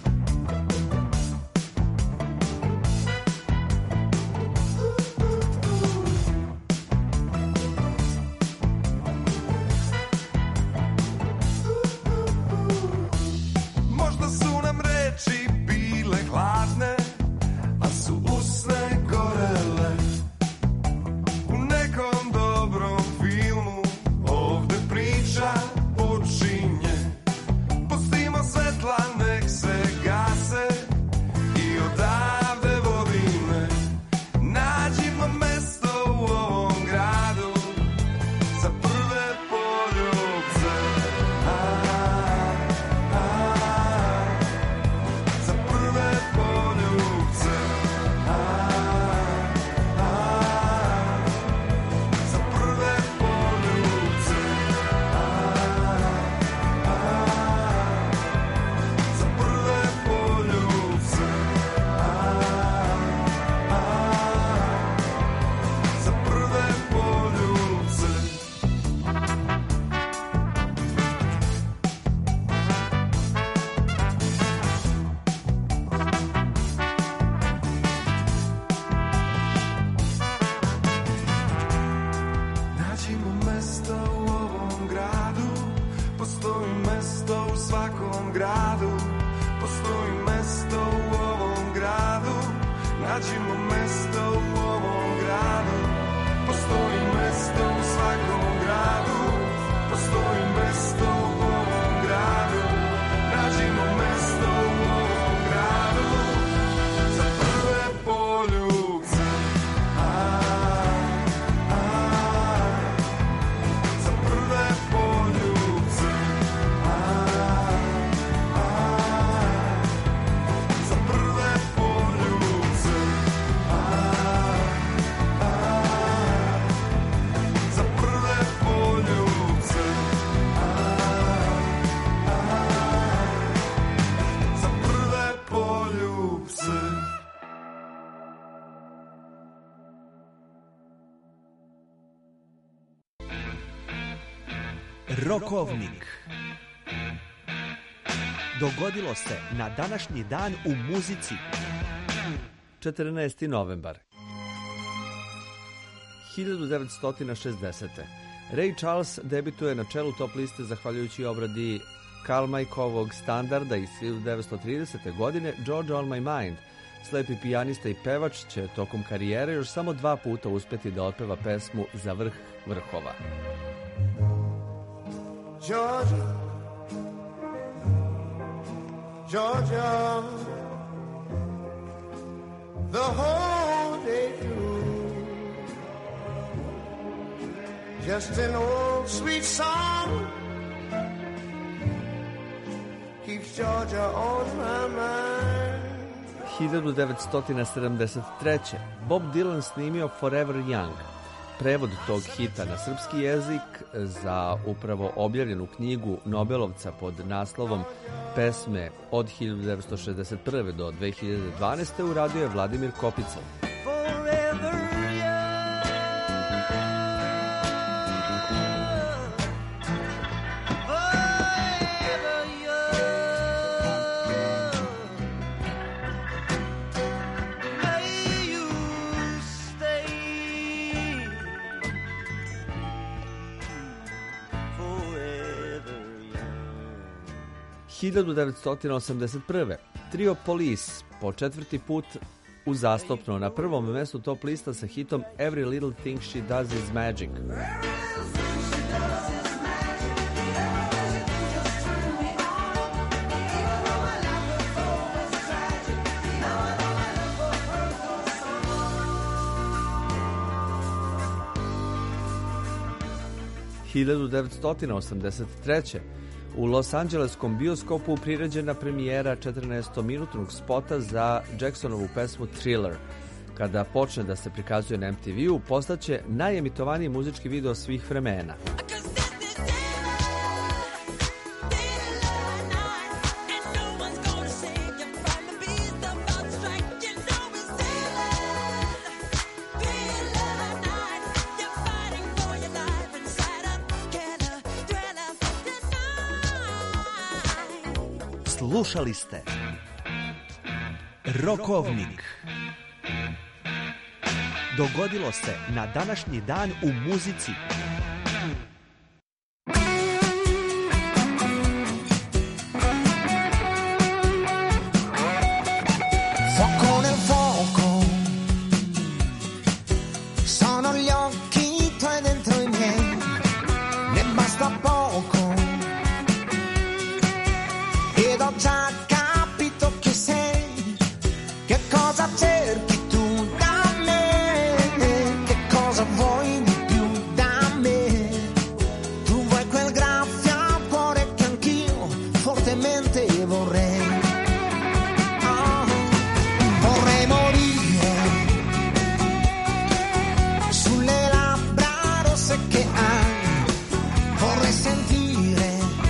Speaker 19: Možda su nam reči bile hladne, a su usne gorele. U nekom dobrom filmu ovde priča počinje. Pustimo svetla, nek se gase i odavde vodi me. Nađimo mesto u ovom gradu za prve poljubce. A, a, za prve poljubce. A, a, za prve poljubce. A, a, za prve poljubce. A, a, za prve poljubce. Nađimo mesto u ovom gradu, postoji mesto u svakom gradu, postoji mesto u ovom gradu. Nađimo mesto u ovom gradu, postoji mesto u svakom gradu, postoji mesto u ovom gradu. Nađimo mesto u ovom gradu za prve poljubce. A, a, za prve poljubce. A, a, za prve poljubce. A, a, za prve poljubce. A, a, za prve poljubce.
Speaker 21: Rokovnik. Dogodilo se na današnji dan u muzici.
Speaker 22: četrnaesti novembar hiljadu devetsto šezdesete. Ray Charles debituje na čelu top liste zahvaljujući obradi Carmickovog standarda iz hiljadu devetsto tridesete. godine Georgia on My Mind. slepi pijanista i pevač će tokom karijere još samo dva puta uspjeti da otpeva pesmu Za vrh vrhova.
Speaker 7: Georgia, Georgia, the whole day through, just an old sweet song keeps Georgia on my mind.
Speaker 22: hiljadu devetsto sedamdeset treće. Bob Dylan snimio Forever Young. Prevod tog hita na srpski jezik za upravo objavljenu knjigu Nobelovca pod naslovom Pesme od hiljadu devetsto šezdeset prve do dve hiljade dvanaeste. uradio je Vladimir Kopicov. hiljadu devetsto osamdeset prve. Trio Police po četvrti put uzastopno na prvom mjestu top lista sa hitom Every Little Thing She Does Is Magic. hiljadu devetsto osamdeset treće. U Los Angeleskom bioskopu priređena premijera četrnaestominutnog spota za Jacksonovu pesmu Thriller. Kada počne da se prikazuje na M T V-u, postaće najemitovaniji muzički video svih vremena.
Speaker 21: Slušali ste Rokovnik. Dogodilo se na današnji dan u muzici.
Speaker 7: Fuoco nel fuoco, sono gli occhi tuoi dentro i miei, ne basta poco. Ed ho già capito chi sei, che cosa cerchi tu da me, che cosa vuoi di più da me. Tu vuoi quel graffiacuore che anch'io fortemente vorrei. Oh, vorrei morire sulle labbra rosse che hai, vorrei sentire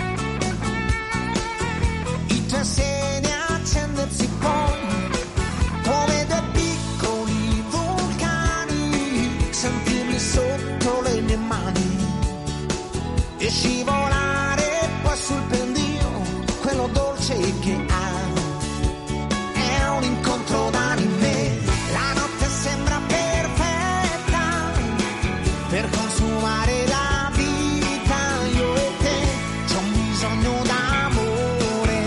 Speaker 7: seni accendersi poi come dei piccoli vulcani, sentirli sotto le mie mani e scivolare poi sul pendio, quello dolce che ha. È un incontro d'anime, la notte sembra perfetta per consumare la vita, io e te, c'ho bisogno d'amore,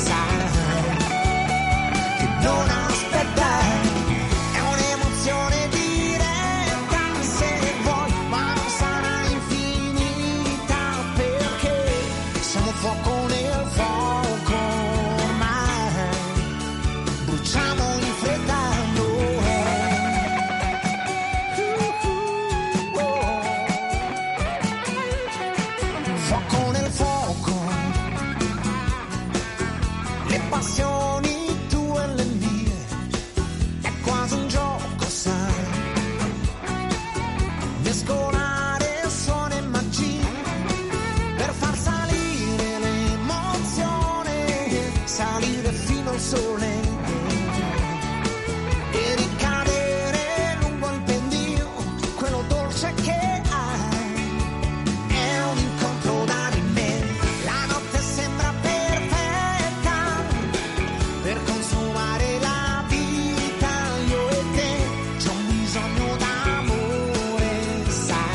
Speaker 7: non aspettare, è un'emozione diretta se vuoi, ma non sarà infinita perché siamo fuoco nel fuoco ormai, bruciamo in fretta noi. Fuoco nel fuoco, le passioni mescolare suono e magia per far salire l'emozione, salire fino al sole e ricadere lungo il pendio, quello dolce che hai. È un incontro d'anime, la notte sembra perfetta per consumare la vita, io e te, c'ho bisogno d'amore. Sai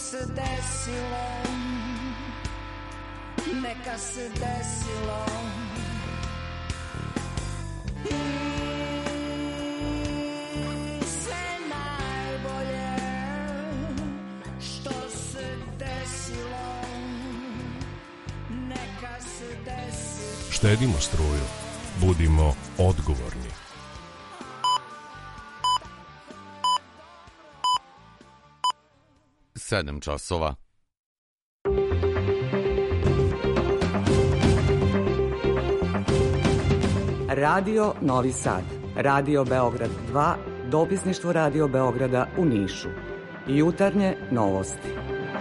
Speaker 7: se desilo, neka se desilo. I sve najbolje što se desilo, neka se desilo.
Speaker 4: Štedimo struju, budimo odgovorni.
Speaker 9: Sedam časova.
Speaker 1: Radio Novi Sad, Radio Beograd dva, dopisništvo Radio Beograda u Nišu. Jutarnje novosti.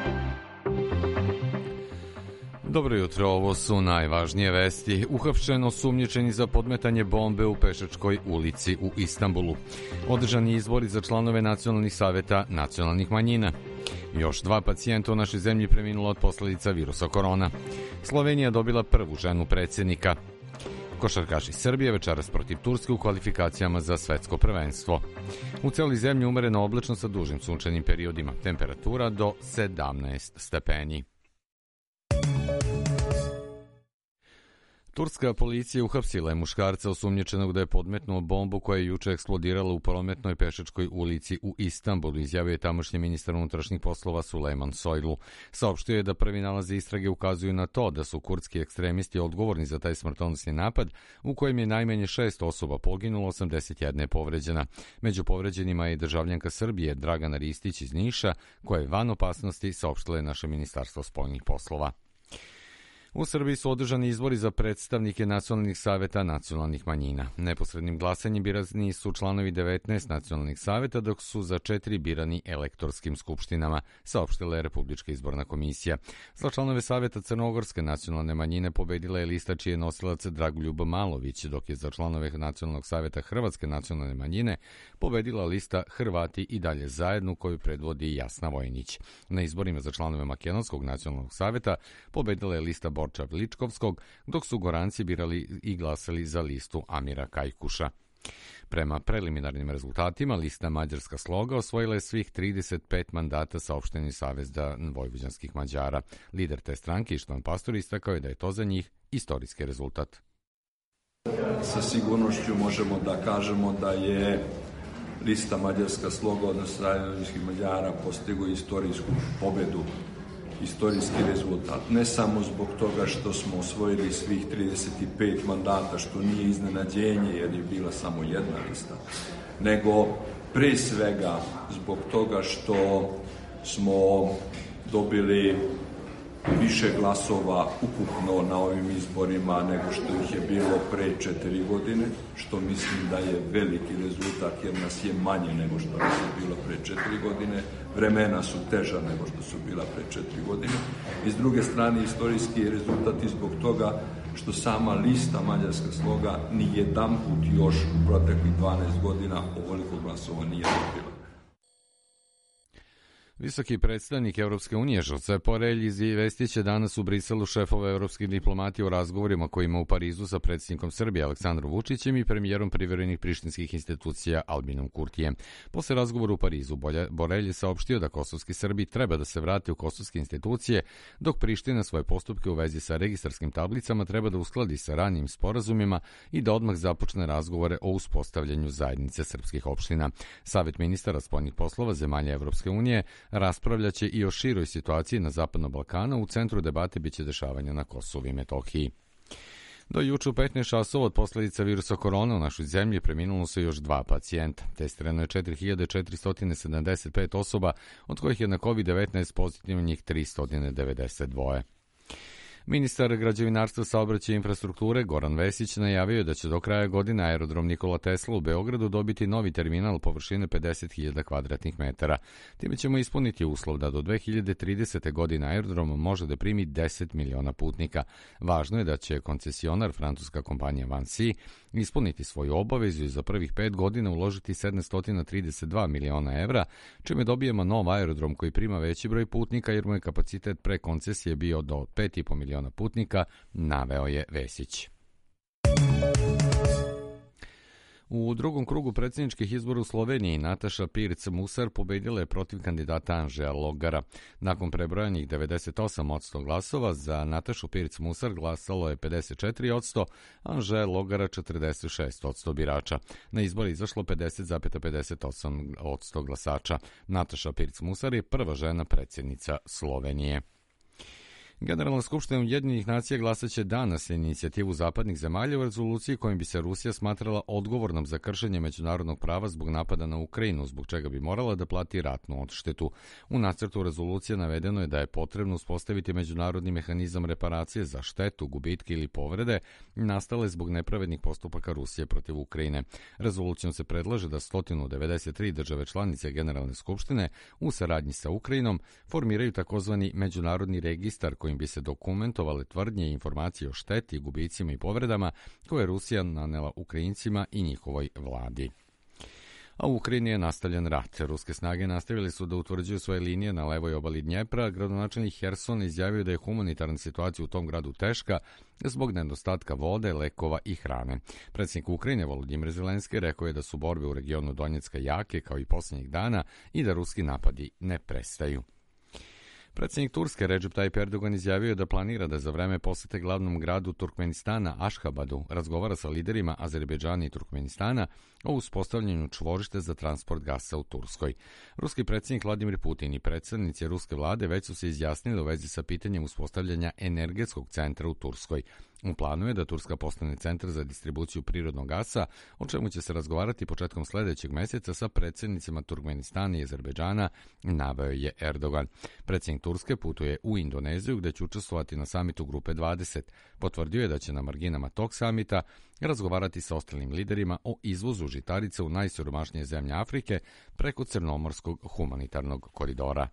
Speaker 9: Dobro jutro, ovo su najvažnije vesti. Uhapšen osumnjičeni za podmetanje bombe u Pešačkoj ulici u Istanbulu. Održani izbori za članove nacionalnih saveta nacionalnih manjina. Još dva pacijenta u našoj zemlji preminulo od posledica virusa korona. Slovenija dobila prvu ženu predsjednika. Košarkaši Srbije večeras protiv Turske u kvalifikacijama za svetsko prvenstvo. U celoj zemlji umereno oblačno sa dužim sunčanim periodima. Temperatura do sedamnaest stepeni. Turska policija uhapsila je muškarca osumnjičenog da je podmetnuo bombu koja je juče eksplodirala u prometnoj Pešačkoj ulici u Istanbulu, izjavio je tamošnji ministar unutrašnjih poslova Sulejman Soylu. Saopštio je da prvi nalazi istrage ukazuju na to da su kurdski ekstremisti odgovorni za taj smrtonosni napad u kojem je najmanje šest osoba poginulo, osamdeset jedna je povređena. Među povređenima je i državljanka Srbije Dragana Ristić iz Niša, koja je van opasnosti, saopštilo je naše ministarstvo spoljnih poslova. U Srbiji su održani izbori za predstavnike nacionalnih saveta nacionalnih manjina. Neposrednim glasanjem birani su članovi devetnaest nacionalnih saveta, dok su za četiri birani elektorskim skupštinama, saopštila je Republička izborna komisija. Za članove saveta Crnogorske nacionalne manjine pobedila je lista čiji je nosilac Dragoljub Malović, dok je za članove nacionalnog saveta Hrvatske nacionalne manjine pobedila lista Hrvati i dalje zajedno, koju predvodi Jasna Vojnić. Na izborima za članove Makedonskog nacionalnog saveta pobedila je lista Borča Vličkovskog, dok su Goranci birali i glasali za listu Amira Kajkuša. Prema preliminarnim rezultatima, lista Mađarska sloga osvojila je svih trideset pet mandata, saopšteni Savezda vojvođanskih Mađara. Lider te stranke, Ištvan Pastor, istakao je da je to za njih istorijski rezultat.
Speaker 23: Sa sigurnošću možemo da kažemo da je lista Mađarska sloga, odnosno Savezda Mađara, postigao istorijsku pobedu, istorijski rezultat. Ne samo zbog toga što smo osvojili svih trideset pet mandata, što nije iznenađenje jer je bila samo jedna lista, nego pre svega zbog toga što smo dobili više glasova ukupno na ovim izborima nego što ih je bilo pre četiri godine, što mislim da je veliki rezultat jer nas je manje nego što nas je bilo pre četiri godine. Vremena su teža nego što su bila pre četiri godine. I s druge strane, istorijski je rezultat i zbog toga što sama lista Mađarska sloga ni jedan put još u proteklih dvanaest godina ovoliko glasova nije dobila.
Speaker 9: Visoki predstavnik Evropske unije Josep Borrell izvestit će danas u Briselu šefove evropskih diplomatija o razgovorima koji ima u Parizu sa predsjednikom Srbije Aleksandrom Vučićem i premijerom privremenih prištinskih institucija Albinom Kurtijem. Posle razgovora u Parizu, Borrell je saopštio da kosovski Srbi treba da se vrate u kosovske institucije, dok Priština svoje postupke u vezi sa registarskim tablicama treba da uskladi sa ranijim sporazumima i da odmah započne razgovore o uspostavljanju zajednice srpskih opština. Savet ministara spoljnih poslova zemalja Evropske unije raspravljaće i o široj situaciji na Zapadnom Balkanu. U centru debate biće dešavanja na Kosovu i Metohiji. Do juče u petnaest časova od posledica virusa korona u našoj zemlji preminulo se još dva pacijenta. Testirano je četiri hiljade četiristo sedamdeset pet osoba, od kojih je na kovid devetnaest pozitivno njih tristo devedeset dva. Ministar građevinarstva, saobraćaja i infrastrukture Goran Vesić najavio je da će do kraja godine aerodrom Nikola Tesla u Beogradu dobiti novi terminal površine pedeset hiljada kvadratnih metara. Time ćemo ispuniti uslov da do dve hiljade tridesete. godine aerodrom može da primi deset miliona putnika. Važno je da će koncesionar, francuska kompanija Vinci, ispuniti svoju obavezu i za prvih pet godina uložiti sedamsto trideset dva miliona evra, čime dobijemo nov aerodrom koji prima veći broj putnika jer mu je kapacitet pre koncesije bio do pet i po miliona putnika, naveo je Vesić. U drugom krugu predsjedničkih izbora u Sloveniji Nataša Pirc Musar pobedila je protiv kandidata Anžeja Logara. Nakon prebrojanih devedeset osam posto glasova za Natašu Pirc Musar glasalo je pedeset četiri posto, Anžeja Logara četrdeset šest posto birača. Na izbore izašlo pedeset zarez pedeset osam posto glasača. Nataša Pirc Musar je prva žena predsjednica Slovenije. Generalna skupština Ujedinjenih nacija glasaće danas na inicijativu zapadnih zemalja u rezoluciji kojim bi se Rusija smatrala odgovornom za kršenje međunarodnog prava zbog napada na Ukrajinu, zbog čega bi morala da plati ratnu odštetu. U nacrtu rezolucije navedeno je da je potrebno uspostaviti međunarodni mehanizam reparacije za štetu, gubitke ili povrede nastale zbog nepravednih postupaka Rusije protiv Ukrajine. Rezolucijom se predlaže da sto devedeset tri države članice Generalne skupštine u saradnji sa Ukrajinom formiraju takozvani međunarodni registar kojim bi se dokumentovale tvrdnje i informacije o šteti, gubicima i povredama koje je Rusija nanela Ukrajincima i njihovoj vladi. A u Ukrajini je nastavljen rat. Ruske snage nastavili su da utvrđuju svoje linije na levoj obali Dnjepra. Gradonačelnik Hersona izjavio da je humanitarna situacija u tom gradu teška zbog nedostatka vode, lekova i hrane. Predsjednik Ukrajine Volodimir Zelenski rekao je da su borbe u regionu Donjecka jake kao i posljednjih dana i da ruski napadi ne prestaju. Predsjednik Turske Recep Tayyip Erdogan izjavio je da planira da za vreme posete glavnom gradu Turkmenistana Ašhabadu razgovara sa liderima Azerbejdžana i Turkmenistana o uspostavljanju čvorišta za transport gasa u Turskoj. Ruski predsjednik Vladimir Putin i predstavnici ruske vlade već su se izjasnili u vezi sa pitanjem uspostavljanja energetskog centra u Turskoj. U planu je da Turska postane centar za distribuciju prirodnog gasa, o čemu će se razgovarati početkom sljedećeg mjeseca sa predsjednicima Turkmenistana i Azerbejdžana, naveo je Erdogan. Predsjednik Turske putuje u Indoneziju gdje će učestvovati na samitu Grupe dvadeset. Potvrdio je da će na marginama tog samita razgovarati sa ostalim liderima o izvozu žitarica u najsiromašnije zemlje Afrike preko Crnomorskog humanitarnog koridora.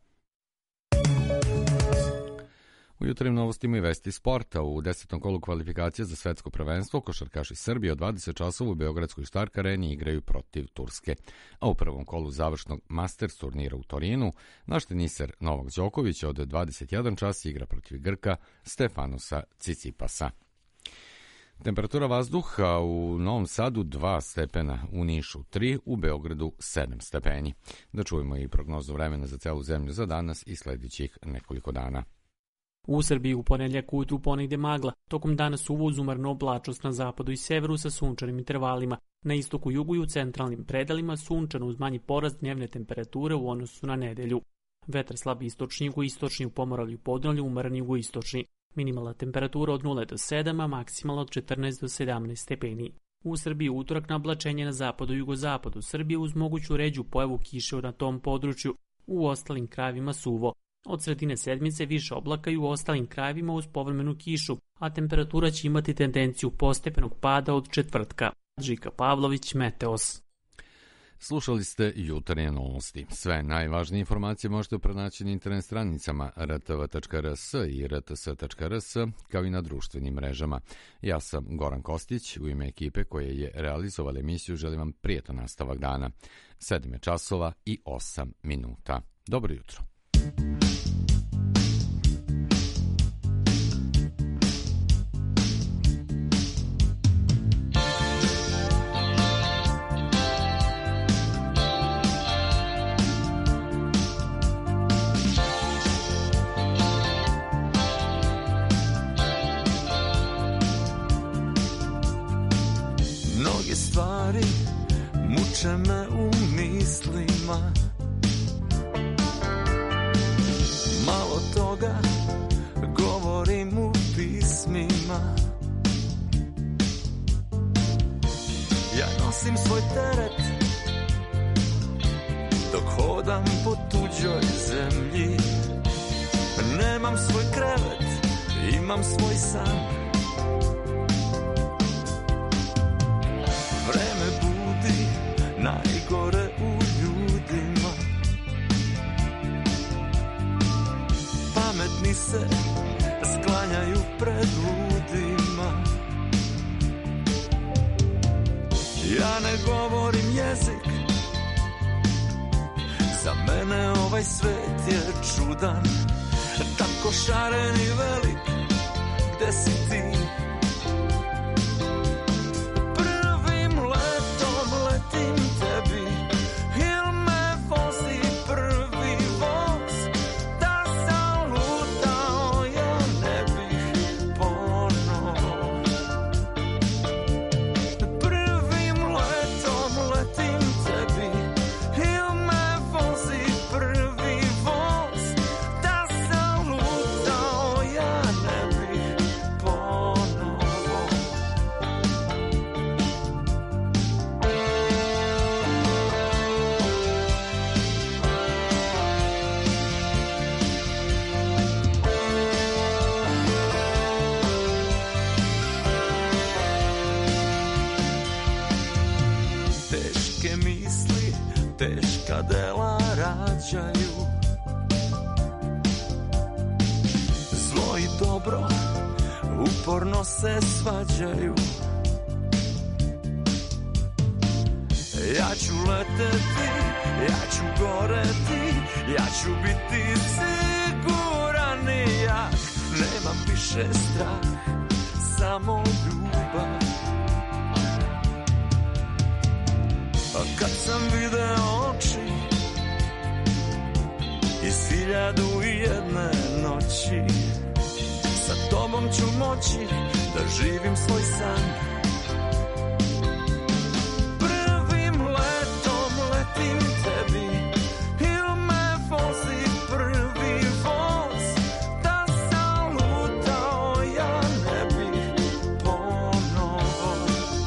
Speaker 9: U jutarnjim novostima i vesti sporta. U desetom kolu kvalifikacije za svetsko prvenstvo košarkaši Srbije od dvadeset časova u Beogradskoj Stark Areni igraju protiv Turske. A u prvom kolu završnog Masters turnira u Torinu naš teniser Novak Đoković od dvadeset jedan čas igra protiv Grka Stefanosa Cicipasa. Temperatura vazduha u Novom Sadu dva stepena, u Nišu tri, u Beogradu sedam stepeni. Da čujemo i prognozu vremena za celu zemlju za danas i sljedećih nekoliko dana.
Speaker 8: U Srbiji u ponedjeljak ujutru ponegde magla, tokom dana suvo uz umarnu oblačnost na zapadu i severu sa sunčanim intervalima, na istoku, jugu i u centralnim predelima sunčano uz manji porast dnevne temperature u odnosu na nedelju. Vetar slab istočni, jugoistočni u Pomoravlju i Podunavlju, umeran jugoistočni. Minimalna temperatura od nula do sedam, a maksimalna od četrnaest do sedamnaest stepeni. U Srbiji utorak na oblačenje na zapadu i jugozapadu Srbije uz moguću ređu pojavu kiše na tom području, u ostalim krajevima suvo. Od sredine sedmice više oblaka i u ostalim krajevima uz povremenu kišu, a temperatura će imati tendenciju postepenog pada od četvrtka. Žika Pavlović, Meteos.
Speaker 9: Slušali ste jutarnje novosti. Sve najvažnije informacije možete pronaći na internet stranicama r t v tačka r s i r t s tačka r s, kao i na društvenim mrežama. Ja sam Goran Kostić, u ime ekipe koje je realizovala emisiju želim vam prijetan nastavak dana. sedam je časova i osam minuta. Dobro jutro.
Speaker 7: Mnoge stvari muče me u mislima, malo toga govorim u pismima. Ja nosim svoj teret dok hodam po tuđoj zemlji. Nemam svoj krevet, imam svoj san. Vreme budi najgore u ljudima. Pametni se sklanjaju pred ludima. Ja ne govorim jezik, za mene ovaj svet je čudan. Tako šaren i velik, gde si ti? Prvim letom
Speaker 19: teška dela rađaju. Zlo i dobro uporno se svađaju. Ja ću leteti, ja ću goreti, ja ću biti siguran i jak. Nemam više strah, samo ljubav. A kad sam video oči iz hiljadu i jedne noći, sa tobom ću moći da živim svoj san. Prvim letom letim tebi, il me vozi prvi voz, da sam lutao ja ne bih ponovo.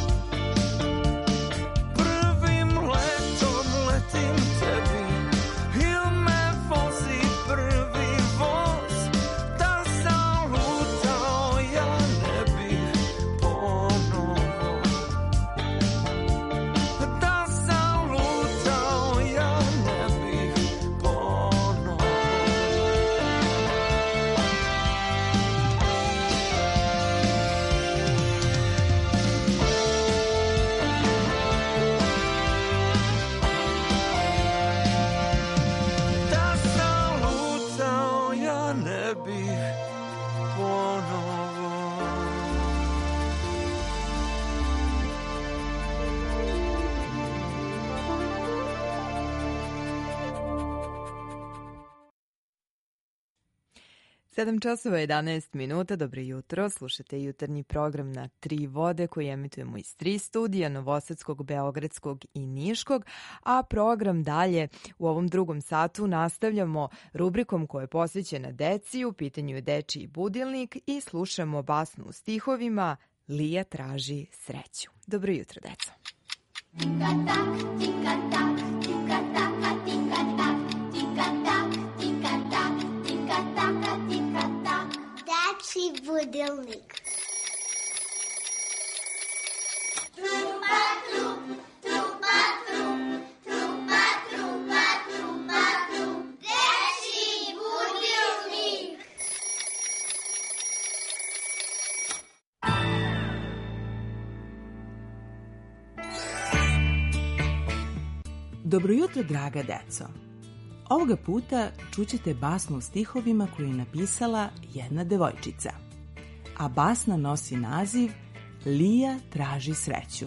Speaker 19: Prvim letom letim tebi, il me vozi prvi voz, da sam lutao ja ne bih ponovo. Da sam lutao ja ne bih ponovo. Da sam lutao ja ne bih ponovo.
Speaker 6: sedam časova jedanaest minuta, dobro jutro, slušate jutarnji program na Tri vode koji emitujemo iz tri studija, Novosadskog, Beogradskog i Niškog, a program dalje u ovom drugom satu nastavljamo rubrikom koja je posvećena deci, u pitanju je dečiji budilnik i slušamo basnu u stihovima Lija traži sreću. Dobro jutro, deco.
Speaker 3: Tika-tak, tika-tak, tika-taka, tika-tak, tika-tak, tika-tak, tika-taka, tika-tak. Dečiji budilnik. Trupa, trup, trupa, trup, trupa, trupa, trupa, trup. Dečiji budilnik.
Speaker 10: Dobro jutro, draga deco. Ovoga puta čućete basnu u stihovima koju je napisala jedna devojčica. A basna nosi naziv Lija traži sreću.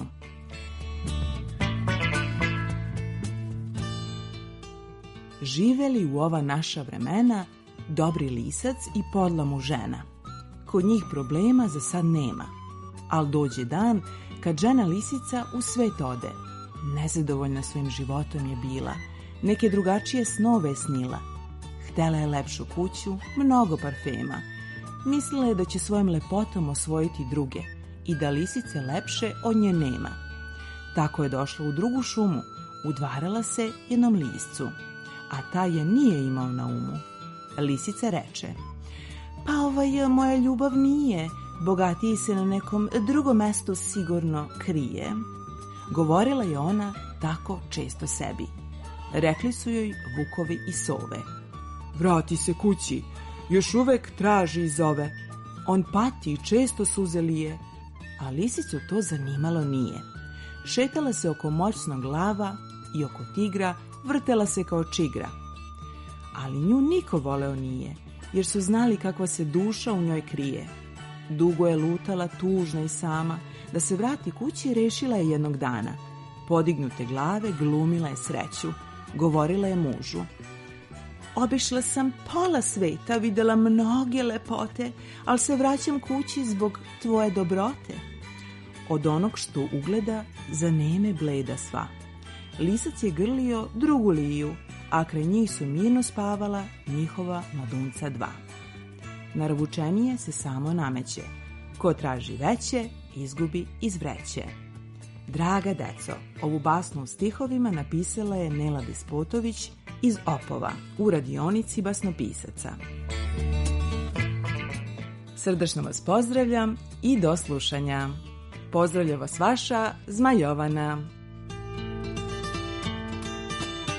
Speaker 10: Živeli u ova naša vremena dobri lisac i podla mu žena. Kod njih problema za sad nema, al dođe dan kad žena lisica u svet ode. Nezadovoljna svojim životom je bila, neke drugačije snove snila. Htela je lepšu kuću, mnogo parfema. Mislila je da će svojim lepotom osvojiti druge i da lisice lepše od nje nema. Tako je došla u drugu šumu, udvarala se jednom liscu, a taj je nije imao na umu. Lisica reče: pa ovaj moja ljubav nije, bogatiji se na nekom drugom mestu sigurno krije. Govorila je ona tako često sebi. Rekli su joj vukovi i sove: vrati se kući, još uvek traži i zove. On pati i često suze lije. A lisicu to zanimalo nije. Šetala se oko moćnog lava i oko tigra, vrtela se kao čigra. Ali nju niko voleo nije, jer su znali kakva se duša u njoj krije. Dugo je lutala tužna i sama, da se vrati kući rešila je jednog dana. Podignute glave glumila je sreću, govorila je mužu: obišla sam pola sveta, videla mnoge lepote, al se vraćam kući zbog tvoje dobrote. Od onog što ugleda zaneme bleda sva. Lisac je grlio drugu liju, a kraj njih su mirno spavala njihova mladunca dva. Naravvučenije se samo nameće, ko traži veće, izgubi iz vreće. Draga deco, ovu basnu u stihovima napisala je Nela Despotović iz Opova u radionici basnopisaca. Srdačno vas pozdravljam i do slušanja. Pozdravlja vas vaša Zmajovana.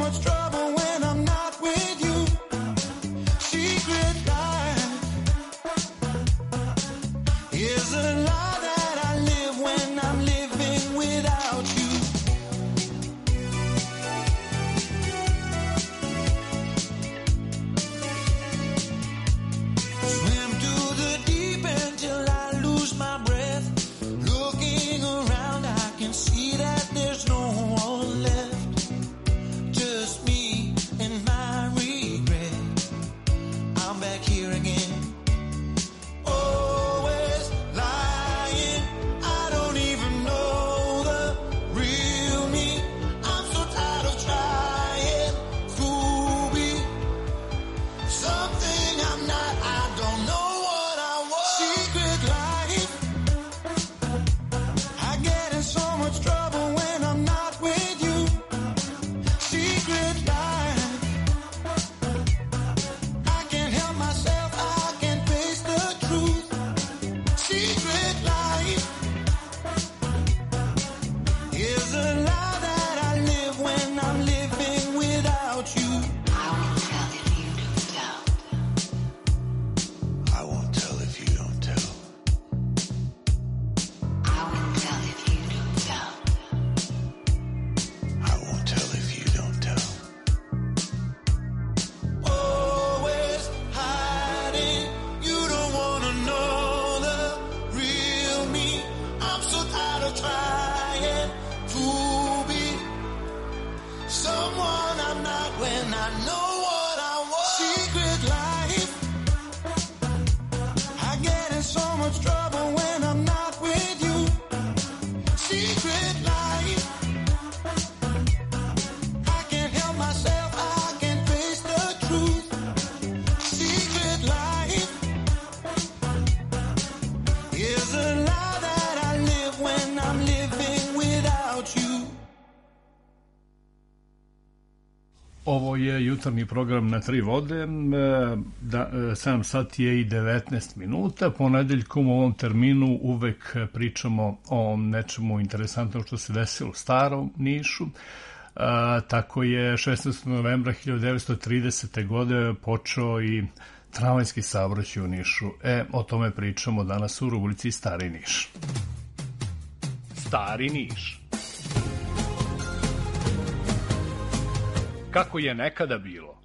Speaker 7: much trouble when I'm not with you. Secret life is a lie that I live when I'm living without you. Swim to the deep end till I lose my breath. Looking around, I can see that there's no one left. Just me and my regret. I'm back here again. Always lying. I don't even know the real me. I'm so tired of trying to be something I'm not. I don't know what I was. Secret life. I get in so much trouble when I'm not with you. Secret life. I can't help myself. I can't face the truth. Secret life is a lie that I live when I'm living without you. I won't tell if you don't tell. I won't tell if you don't tell. I won't tell if you don't tell. I won't tell if you don't tell. Always hiding. You don't wanna know the real me. I'm so tired of trying to be someone I'm not when I know what I was. Secret life. I get in so much trouble when I'm not with you. Secret life. I can't help myself. I can't face the truth. Secret life is a lie that I live when I'm living without you.
Speaker 5: Ovo je jutarnji program na tri vode, e, da, e, sedam sati je i devetnaest minuta. Ponedeljkom u ovom terminu uvek pričamo o nečemu interesantnom što se desilo u Starom Nišu. A, tako je šesnaestog novembra hiljadu devetsto tridesete. godine počeo i tramvajski saobraćaj u Nišu. E, o tome pričamo danas u rubrici Stari Niš. Stari Niš. Kako je nekada bilo.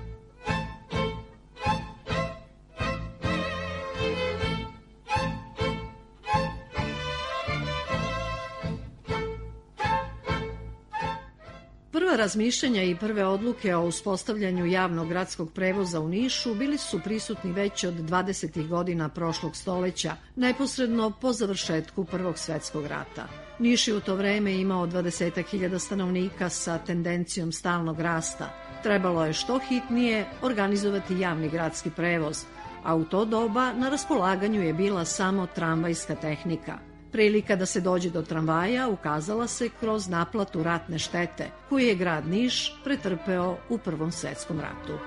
Speaker 11: Prva razmišljanja i prve odluke o uspostavljanju javnog gradskog prevoza u Nišu bili su prisutni već od dvadesetih godina prošlog stoleća, neposredno po završetku Prvog svetskog rata. Niš je u to vreme imao dvadesetak hiljada stanovnika sa tendencijom stalnog rasta. Trebalo je što hitnije organizovati javni gradski prevoz, a u to doba na raspolaganju je bila samo tramvajska tehnika. Prilika da se dođe do tramvaja ukazala se kroz naplatu ratne štete, koju je grad Niš pretrpeo u Prvom svetskom ratu.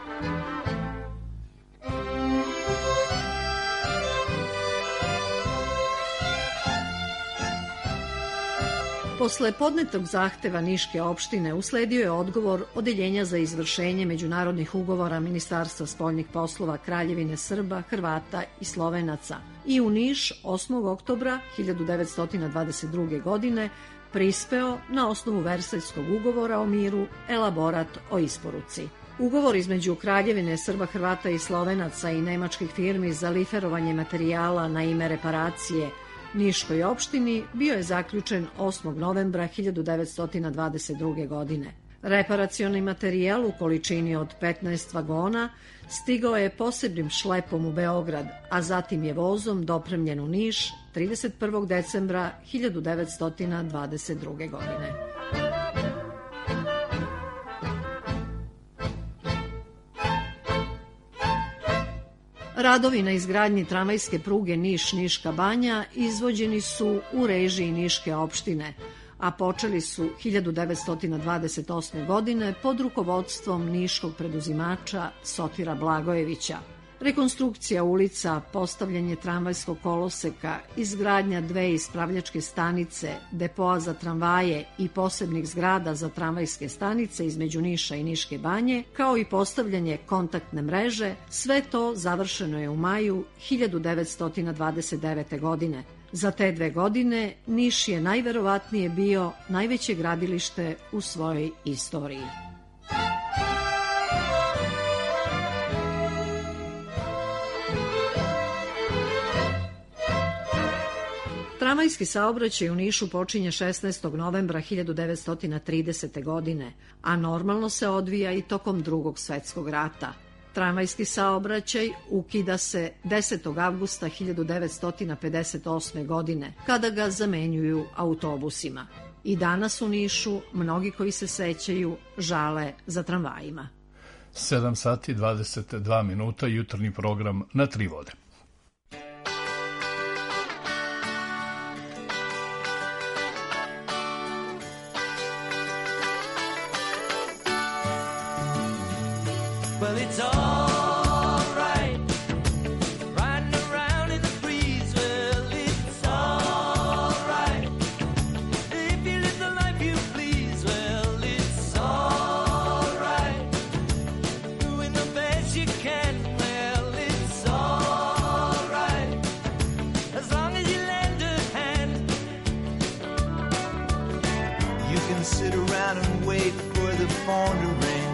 Speaker 11: Posle podnetog zahteva Niške opštine usledio je odgovor Odeljenja za izvršenje međunarodnih ugovora Ministarstva spoljnih poslova Kraljevine Srba, Hrvata i Slovenaca i u Niš osmog oktobra hiljadu devetsto dvadeset druge. godine prispeo na osnovu Versaljskog ugovora o miru elaborat o isporuci. Ugovor između Kraljevine Srba, Hrvata i Slovenaca i nemačkih firmi za liferovanje materijala na ime reparacije Niškoj opštini bio je zaključen osmog novembra hiljadu devetsto dvadeset druge. godine. Reparacioni materijal u količini od petnaest vagona stigao je posebnim šlepom u Beograd, a zatim je vozom dopremljen u Niš trideset prvog decembra hiljadu devetsto dvadeset druge. godine. Radovi na izgradnji tramvajske pruge Niš-Niška banja izvođeni su u režiji Niške opštine, a počeli su hiljadu devetsto dvadeset osme. godine pod rukovodstvom niškog preduzimača Sotira Blagojevića. Rekonstrukcija ulica, postavljanje tramvajskog koloseka, izgradnja dve ispravljačke stanice, depoa za tramvaje i posebnih zgrada za tramvajske stanice između Niša i Niške banje, kao i postavljanje kontaktne mreže, sve to završeno je u maju hiljadu devetsto dvadeset devete. godine. Za te dve godine Niš je najverovatnije bio najveće gradilište u svojoj istoriji. Tramvajski saobraćaj u Nišu počinje šesnaestog novembra hiljadu devetsto tridesete. godine, a normalno se odvija i tokom Drugog svetskog rata. Tramvajski saobraćaj ukida se desetog avgusta hiljadu devetsto pedeset osme. godine, kada ga zamenjuju autobusima. I danas u Nišu mnogi koji se sećaju žale za tramvajima.
Speaker 5: sedam sati dvadeset dva minuta, jutarnji program na Tri vode.
Speaker 7: Well, it's all right, riding around in the breeze. Well, it's all right, if you live the life you please. Well, it's all right, doing the best you can. Well, it's all right, as long as you lend a hand. You can sit around and wait for the phone to ring,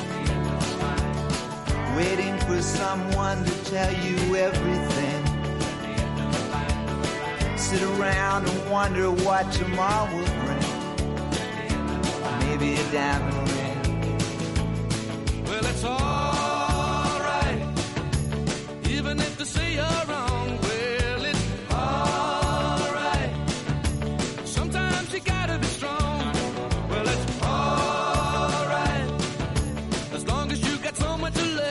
Speaker 7: waiting for someone to tell you everything. Sit around and wonder what tomorrow will bring. Maybe a diamond ring. Well, it's all right, even if they say you're wrong. Well, it's all right, sometimes you gotta be strong. Well, it's all right, as long as you got someone to lay.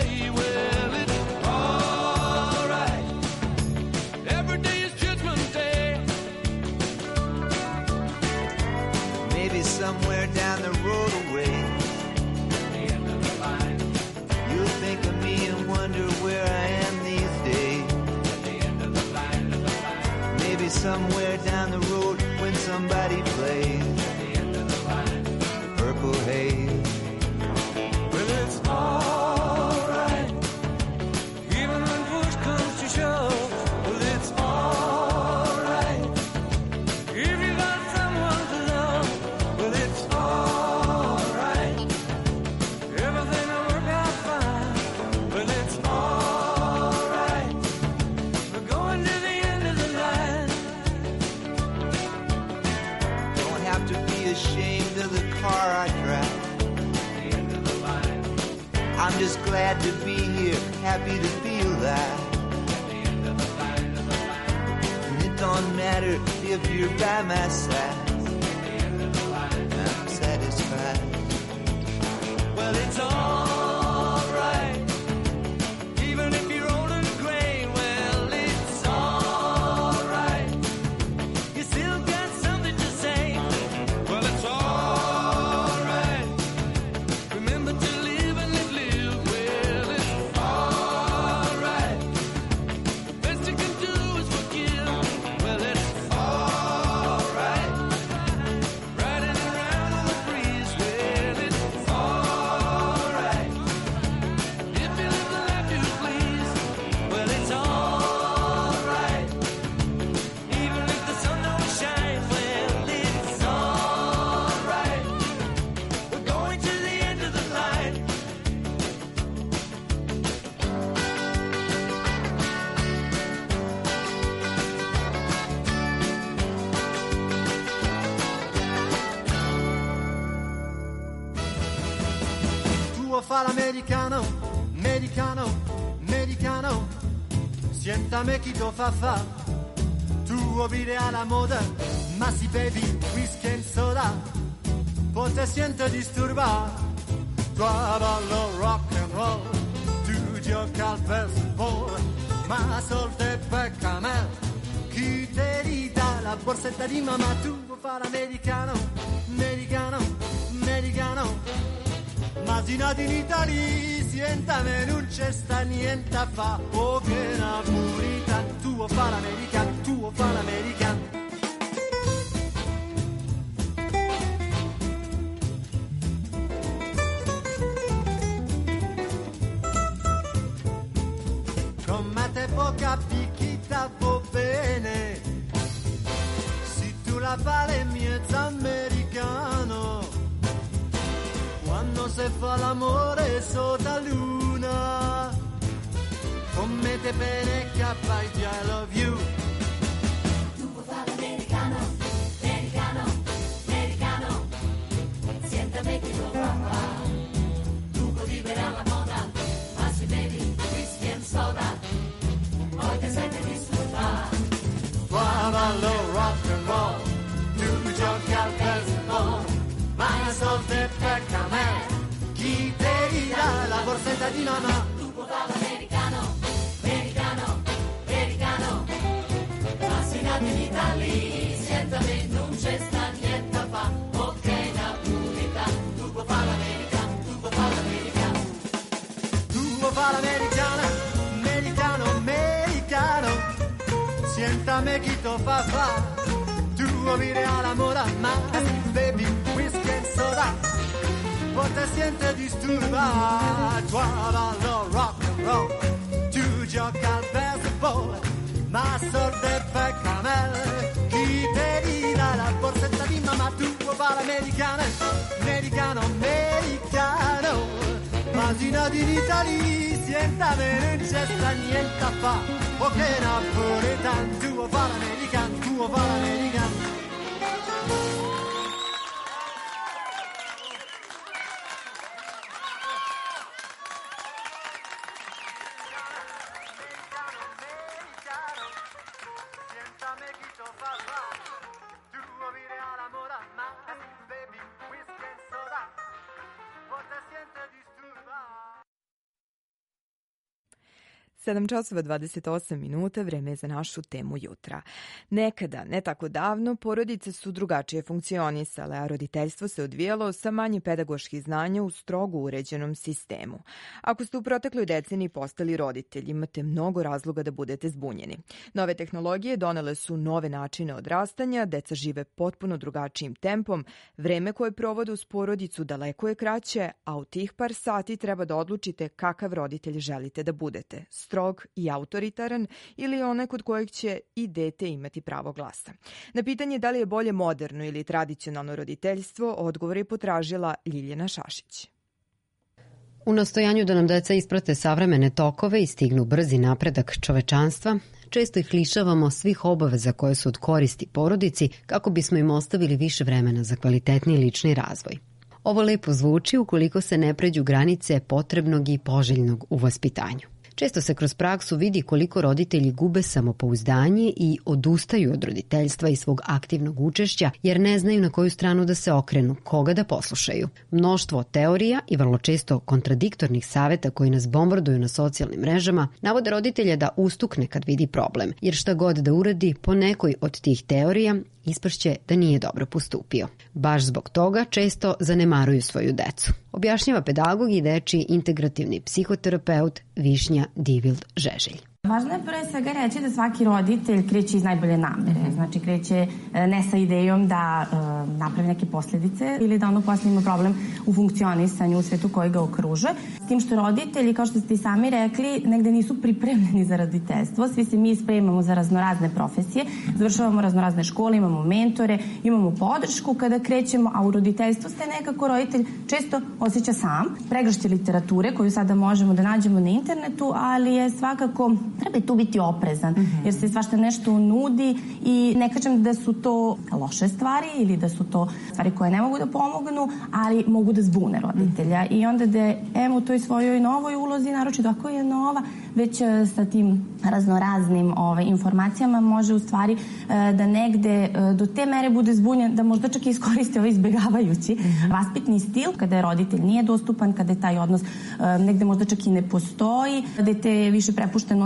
Speaker 7: Somewhere down the road away, you'll think of me and wonder where I am these days. Maybe somewhere down the road when somebody plays Purple Haze. Well, it's all right, even when push comes to shove. Well, it's all right, if you got someone to love. Well, it's all right, everything will work out fine. Well, it's all right, we're going to the end of the line. Don't have to be ashamed of the car I drive. I'm just glad to be here, happy to feel that. And it don't matter if you're by my side, I'm satisfied. Well, it's all right, even if you're old and gray. Well, it's all right, you still got something to say. Well, it's all right, remember to live and live, live. Well, it's all right, the best you can do is forgive. Well, it's all right, riding around in the breeze. Well, it's all right, if you live the life you please. Well, it's all right, even if the sun don't shine. Well, it's all right, we're going to the end of the line.
Speaker 12: Tu vuoi fare l'americano, americano, americano, siéntame chi lo fa fa. Tu vuoi vivere alla moda, ma si bevi whisky e soda, poi te senti disturba. Tu ballo rock and roll, tu gioca al baseball, ma solte pecca me. Chi te ridà la borsetta di mamma? Tu vuoi fare l'americano, americano, americano, ma si nati in Italia, sientame, non c'è sta niente a fa, oh che napolitan, tuo fa l'american, tuo fa l'american. Come te poca picchita va bene, si tu la vale mezzo americano, quando se fa l'amore sotto la luna, come te bene che fai I love you.
Speaker 3: Tu puoi fare l'americano, americano, americano, siéntame che lo fa fa. Tu puoi vivere alla moda, ma si bevi whisky and soda, poi ti senti disturbare.
Speaker 12: Guardalo rock and roll, tu giochi al baseball, ma soldi per camera, chi te dà la borsetta di mamma?
Speaker 3: Tu puoi fare l'americano, americano, americano, ma sei nato in Italia, siéntame, non c'è sta niente a fa, ok napolitan, tu puoi fare l'americano, tu puoi fare l'americano.
Speaker 12: Tu puoi fare l'americana, americano, americano, siéntame chi to fa fa, tu vuoi vivere alla moda, ma baby, whisky and soda, poi te siente disturba, tu ballo rock and roll, tu gioca al baseball, ma sorte per camel, chi te dirà la borsetta di mamma, tu vuoi fare l'americana, americano, americano, ma si nati in Italia, sientame, non c'è sta niente a fa, ok napolitan, tu vuoi fare l'americano, tu vuoi fare l'americano.
Speaker 6: sedam časova dvadeset osam minuta, vreme je za našu temu jutra. Nekada, ne tako davno, porodice su drugačije funkcionisale, a roditeljstvo se odvijalo sa manje pedagoških znanja u strogo uređenom sistemu. Ako ste u protekloj deceniji postali roditelj, imate mnogo razloga da budete zbunjeni. Nove tehnologije donele su nove načine odrastanja, deca žive potpuno drugačijim tempom, vreme koje provode uz porodicu daleko je kraće, a u tih par sati treba da odlučite kakav roditelj želite da budete, strog i autoritaran ili onaj kod kojeg će i dete imati pravo glasa. Na pitanje da li je bolje moderno ili tradicionalno roditeljstvo, odgovor je potražila Ljiljana Šašić.
Speaker 13: U nastojanju da nam deca isprate savremene tokove i stignu brzi napredak čovečanstva, često ih lišavamo svih obaveza koje su od koristi porodici kako bismo im ostavili više vremena za kvalitetni lični razvoj. Ovo lepo zvuči ukoliko se ne pređu granice potrebnog i poželjnog u vaspitanju. Često se kroz praksu vidi koliko roditelji gube samopouzdanje i odustaju od roditeljstva i svog aktivnog učešća jer ne znaju na koju stranu da se okrenu, koga da poslušaju. Mnoštvo teorija i vrlo često kontradiktornih saveta koji nas bombarduju na socijalnim mrežama navode roditelje da ustukne kad vidi problem, jer šta god da uradi po nekoj od tih teorija ispašće da nije dobro postupio. Baš zbog toga često zanemaruju svoju decu. Objašnjava pedagog i dečiji integrativni psihoterapeut Višnja Divild-Žeželj.
Speaker 14: Važno je pre svega reći da svaki roditelj kreće iz najbolje namere. Znači kreće ne sa idejom da e, napravi neke posljedice ili da ono posle ima problem u funkcionisanju u svetu koji ga okružuje. S tim što roditelji, kao što ste i sami rekli, negde nisu pripremljeni za roditeljstvo. Svi se mi spremamo za raznorazne profesije, završavamo raznorazne škole, imamo mentore, imamo podršku kada krećemo, a u roditeljstvu ste nekako roditelj često osjeća sam. Pregršće literature koju sada možemo da nađemo na internetu, ali je svakako treba i tu biti oprezan, jer se svašta nešto nudi i ne kažem da su to loše stvari ili da su to stvari koje ne mogu da pomognu, ali mogu da zbune roditelja. I onda da je em u toj svojoj novoj ulozi, naročito ako je nova, već sa tim raznoraznim ovaj, informacijama može u stvari da negde do te mere bude zbunjen da možda čak i iskoriste ovaj izbjegavajući mm-hmm. vaspitni stil, kada je roditelj nije dostupan, kada je taj odnos negde možda čak i ne postoji, dete je više prepušteno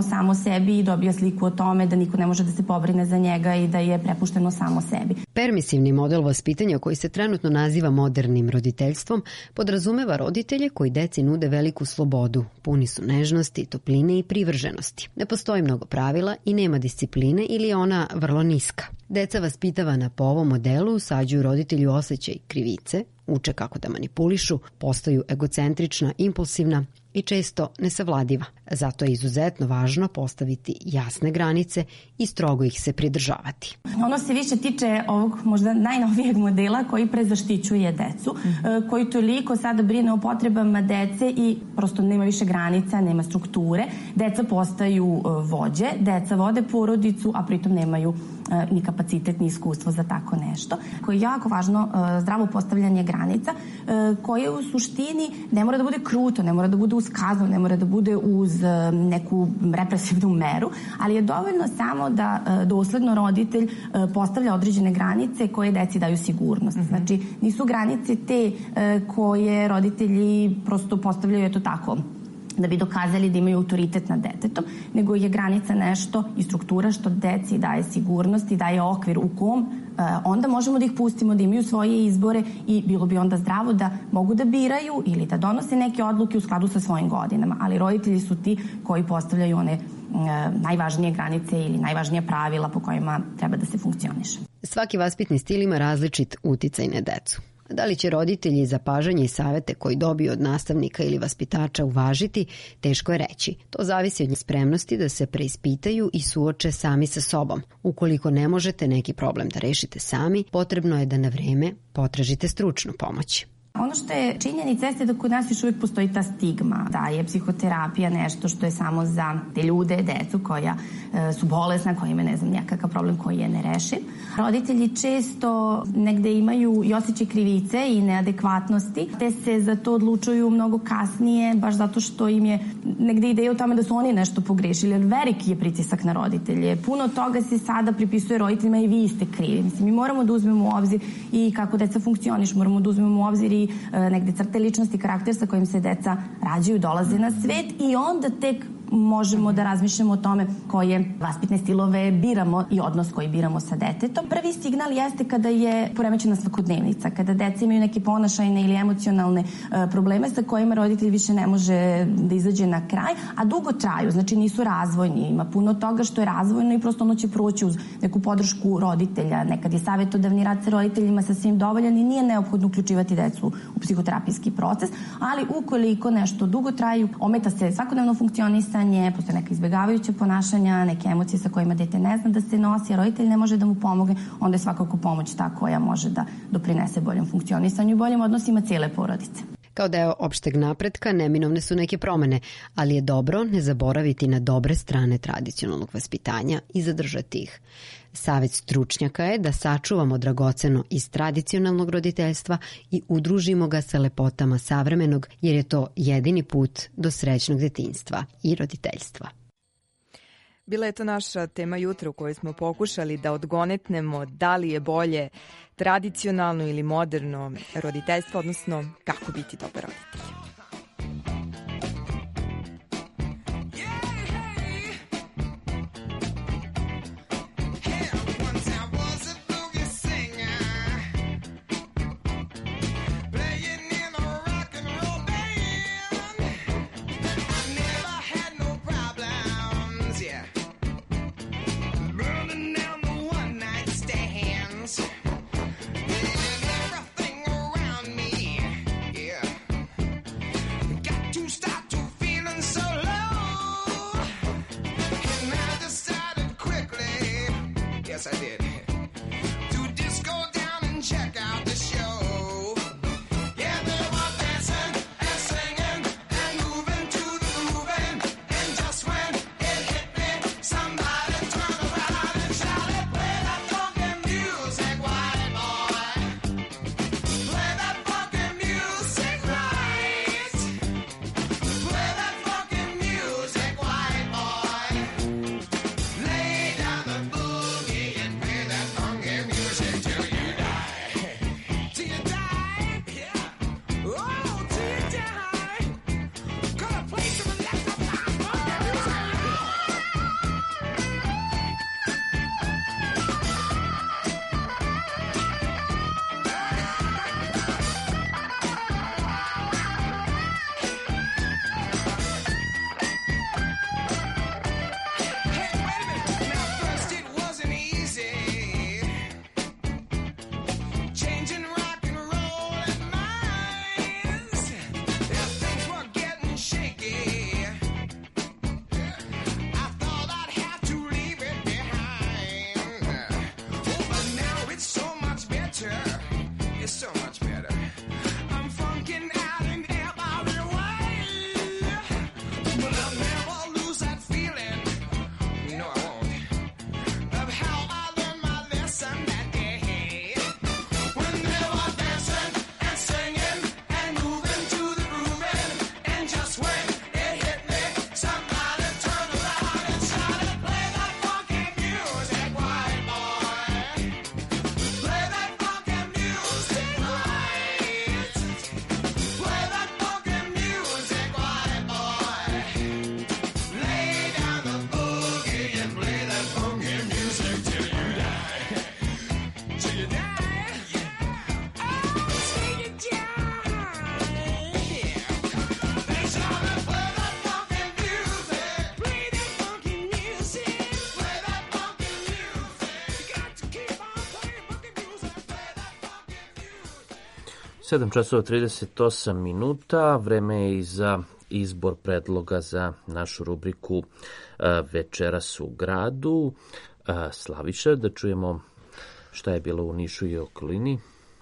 Speaker 14: samo sebi i dobija sliku o tome da niko ne može da se pobrine za njega i da je prepušteno samo sebi.
Speaker 13: Permisivni model vaspitanja koji se trenutno naziva modernim roditeljstvom podrazumeva roditelje koji deci nude veliku slobodu, puni su nežnosti, topline i privrženosti. Ne postoji mnogo pravila i nema discipline ili je ona vrlo niska. Deca vaspitavana po ovom modelu usađuju roditelju osjećaj krivice, uče kako da manipulišu, postaju egocentrična, impulsivna i često nesavladiva. Zato je izuzetno važno postaviti jasne granice i strogo ih se pridržavati.
Speaker 14: Ono se više tiče ovog možda najnovijeg modela koji prezaštićuje decu, mm-hmm. koji toliko sada brine o potrebama dece i prosto nema više granica, nema strukture. Deca postaju vođe, deca vode porodicu, a pritom nemaju ni kapacitet, ni iskustvo za tako nešto. Koje je jako važno zdravo postavljanje granica, koje u suštini ne mora da bude kruto, ne mora da bude uz kaznu, ne mora da bude uz neku represivnu meru, ali je dovoljno samo da dosledno roditelj postavlja određene granice koje deci daju sigurnost. Mm-hmm. Znači, nisu granice te koje roditelji prosto postavljaju eto tako da bi dokazali da imaju autoritet nad detetom, nego je granica nešto i struktura što deci daje sigurnost i daje okvir u kom onda možemo da ih pustimo da imaju svoje izbore i bilo bi onda zdravo da mogu da biraju ili da donose neke odluke u skladu sa svojim godinama, ali roditelji su ti koji postavljaju one najvažnije granice ili najvažnija pravila po kojima treba da se funkcioniše.
Speaker 13: Svaki vaspitni stil ima različit uticaj na decu. Da li će roditelji zapažanje i savete koji dobiju od nastavnika ili vaspitača uvažiti, teško je reći. To zavisi od spremnosti da se preispitaju i suoče sami sa sobom. Ukoliko ne možete neki problem da rešite sami, potrebno je da na vreme potražite stručnu pomoć.
Speaker 14: Ono što je činjenica jeste da kod nas još uvijek postoji ta stigma da je psihoterapija nešto što je samo za te ljude, decu koja e, su bolesna, koja ima ne znam nekakav problem koji je nerešiv. Roditelji često negde imaju i osjećaj krivice i neadekvatnosti, te se za to odlučuju mnogo kasnije, baš zato što im je negde ideja o tome da su oni nešto pogrešili, jer veliki je pritisak na roditelje. Puno toga se sada pripisuje roditeljima i vi ste krivi. Mislim, mi moramo da uzmemo u obzir i kako deca funkcioniš, moramo da uzmemo u obzir i negde crte ličnosti, karakter sa kojim se deca rađaju, dolaze na svet i onda tek možemo da razmišljamo o tome koje vaspitne stilove biramo i odnos koji biramo sa detetom. Prvi signal jeste kada je poremećena svakodnevnica, kada deca imaju neke ponašajne ili emocionalne uh, probleme sa kojima roditelj više ne može da izađe na kraj, a dugo traju, znači nisu razvojni. Ima puno toga što je razvojno i prosto ono će proći uz neku podršku roditelja. Nekad je savjetodavni rad sa roditeljima sasvim dovoljan i nije neophodno uključivati decu u psihoterapijski proces, ali ukoliko nešto dugo traju, ometa se svakodnevno funkcionisanje, postoje neka izbjegavajuća ponašanja, neke emocije sa kojima dete ne zna da se nosi, a roditelj ne može da mu pomogne, onda je svakako pomoć ta koja može da doprinese boljem funkcionisanju i boljim odnosima cijele porodice.
Speaker 13: Kao deo opšteg napretka neminovne su neke promene, ali je dobro ne zaboraviti na dobre strane tradicionalnog vaspitanja i zadržati ih. Savet stručnjaka je da sačuvamo dragoceno iz tradicionalnog roditeljstva i udružimo ga sa lepotama savremenog, jer je to jedini put do srećnog detinjstva i roditeljstva.
Speaker 6: Bila je to naša tema jutra u kojoj smo pokušali da odgonetnemo da li je bolje tradicionalno ili moderno roditeljstvo, odnosno kako biti dobar roditelj.
Speaker 7: Everything around me, yeah.
Speaker 2: sedam časova trideset osam minuta, vreme je i za izbor predloga za našu rubriku Večeras u gradu. Slaviša, da čujemo šta je bilo u Nišu i okolini.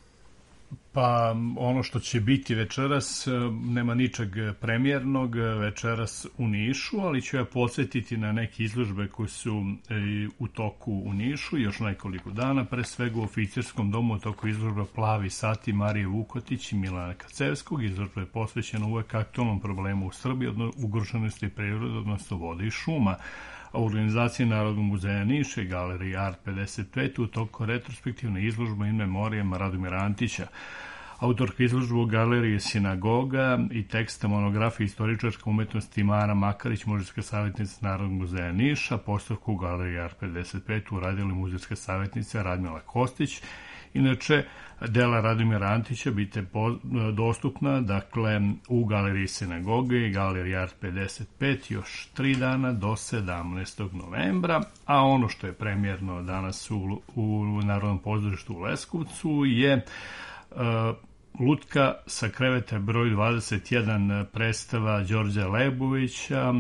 Speaker 5: Pa ono što će biti večeras, nema ničeg premijernog večeras u Nišu, ali ću ja podsjetiti na neke izložbe koje su u toku u Nišu još nekoliko dana, pre svega u oficirskom domu u toku izložba Plavi sati Marije Vukotić i Milana Kacevskog. Izložba je posvećena uvek aktualnom problemu u Srbiji, ugroženosti prirode, odnosno vode i šuma. A u organizaciji Narodnog muzeja Niša i galeriji Art pedeset pet u toku retrospektivne izložbe in memorijem Radomira Antića. Autorka izložbe u galeriji Sinagoga i teksta monografije Istoričarska umetnost Mara Makarić, muzejska savjetnica Narodnog muzeja Niša, postavku u galeriji Art pedeset pet uradila muzejska savjetnica Radmila Kostić. Inače, dela Radomira Antića biti dostupna dakle, u galeriji Sinagoge i galeriji Art pedeset pet još tri dana do sedamnaestog novembra, a ono što je premijerno danas u, u Narodnom pozorištu u Leskovcu je uh, Lutka sa kreveta broj dvadeset jedan predstava Đorđa Lebovića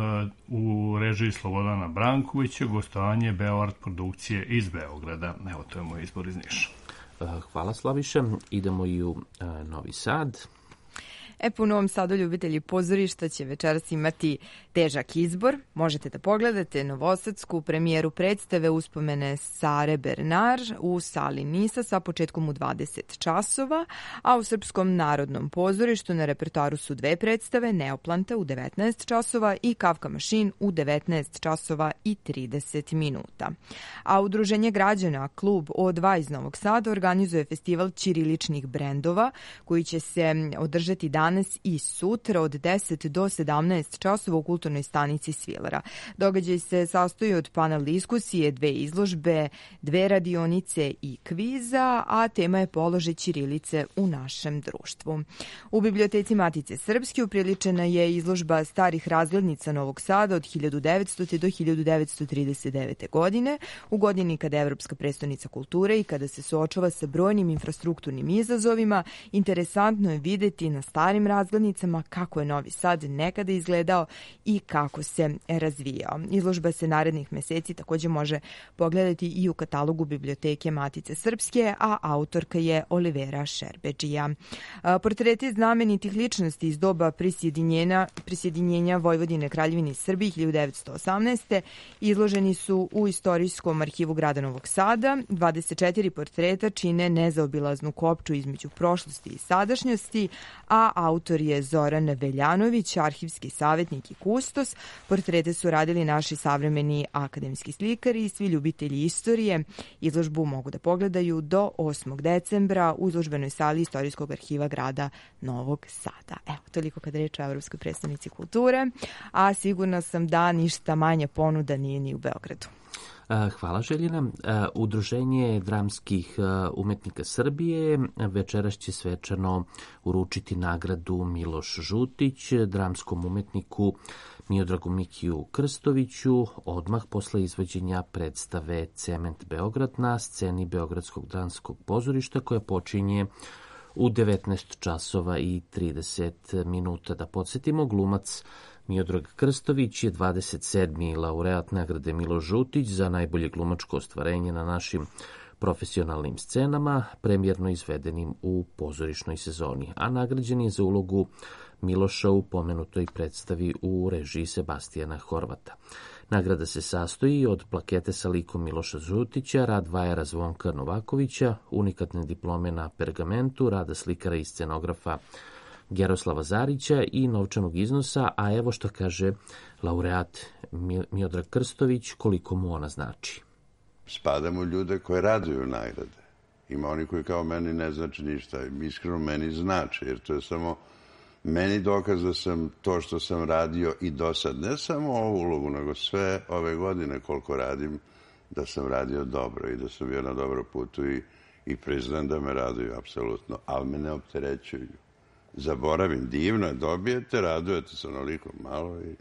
Speaker 5: u režiji Slobodana Brankovića, gostovanje Beoart produkcije iz Beograda. Evo, to je moj izbor iz Niša.
Speaker 2: Hvala, Slaviša. Idemo i u Novi Sad.
Speaker 6: E, po Novom Sadu ljubitelji pozorišta će večeras imati težak izbor. Možete da pogledate novosadsku premijeru predstave Uspomene Sare Bernar u sali Nisa sa početkom u dvadeset časova, a u Srpskom narodnom pozorištu na repertoaru su dve predstave, Neoplanta u devetnaest časova i Kafka Mašin u devetnaest časova i trideset minuta. A Udruženje građana Klub O dva iz Novog Sada organizuje festival ćiriličnih brendova koji će se održati danas danas i sutra od deset do sedamnaest časova u kulturnoj stanici Svilera. Događaj se sastoji od panel diskusije, dve izložbe, dve radionice i kviza, a tema je položaj ćirilice u našem društvu. U biblioteci Matice Srpske upriličena je izložba starih razglednica Novog Sada od hiljadu devetstota do hiljadu devetsto trideset devete. godine, u godini kada je Evropska prestonica kulture i kada se suočava sa brojnim infrastrukturnim izazovima. Interesantno je videti na starim razglednicama kako je Novi Sad nekada izgledao i kako se razvijao. Izložba se narednih meseci takođe može pogledati i u katalogu biblioteke Matice Srpske, a autorka je Olivera Šerbedžija. Portreti znamenitih ličnosti iz doba prisjedinjenja, prisjedinjenja Vojvodine Kraljevini Srbiji hiljadu devetsto osamnaeste. izloženi su u Istorijskom arhivu grada Novog Sada. dvadeset četiri portreta čine nezaobilaznu kopču između prošlosti i sadašnjosti, a autor je Zoran Veljanović, arhivski savjetnik i kustos. Portrete su radili naši savremeni akademski slikari i svi ljubitelji istorije. Izložbu mogu da pogledaju do osmog decembra u izložbenoj sali Istorijskog arhiva grada Novog Sada. Evo, toliko kada reč o Evropskoj predstavnici kulture, a sigurna sam da ništa manja ponuda nije ni u Beogradu.
Speaker 2: Hvala, Željena. Udruženje dramskih umetnika Srbije večeras će svečano uručiti nagradu Miloš Žutić, dramskom umetniku Miodragu Mikiju Krstoviću, odmah posle izvođenja predstave Cement Beograd na sceni Beogradskog dramskog pozorišta koja počinje u devetnaest časova i trideset minuta. Da podsjetimo, glumac Miodrag Krstović je dvadeset sedmi laureat nagrade Miloš Žutić za najbolje glumačko ostvarenje na našim profesionalnim scenama, premijerno izvedenim u pozorišnoj sezoni, a nagrađen je za ulogu Miloša u pomenutoj predstavi u režiji Sebastijana Horvata. Nagrada se sastoji od plakete sa likom Miloša Žutića, rad vajara Zvonka Novakovića, unikatne diplome na pergamentu, rada slikara i scenografa Geroslava Zarića i novčanog iznosa, a evo što kaže laureat Miodrag Krstović, koliko mu ona znači.
Speaker 15: Spadamo ljude koje raduju nagrade. Ima oni koji kao meni ne znači ništa. Iskreno meni znači, jer to je samo meni dokaz da sam to što sam radio i do sad, ne samo ovu ulogu, nego sve ove godine koliko radim, da sam radio dobro i da sam bio na dobro putu i, i priznam da me raduju, apsolutno, ali me ne opterećuju. Zaboravim, divno je, dobijete, radujete se onoliko malo i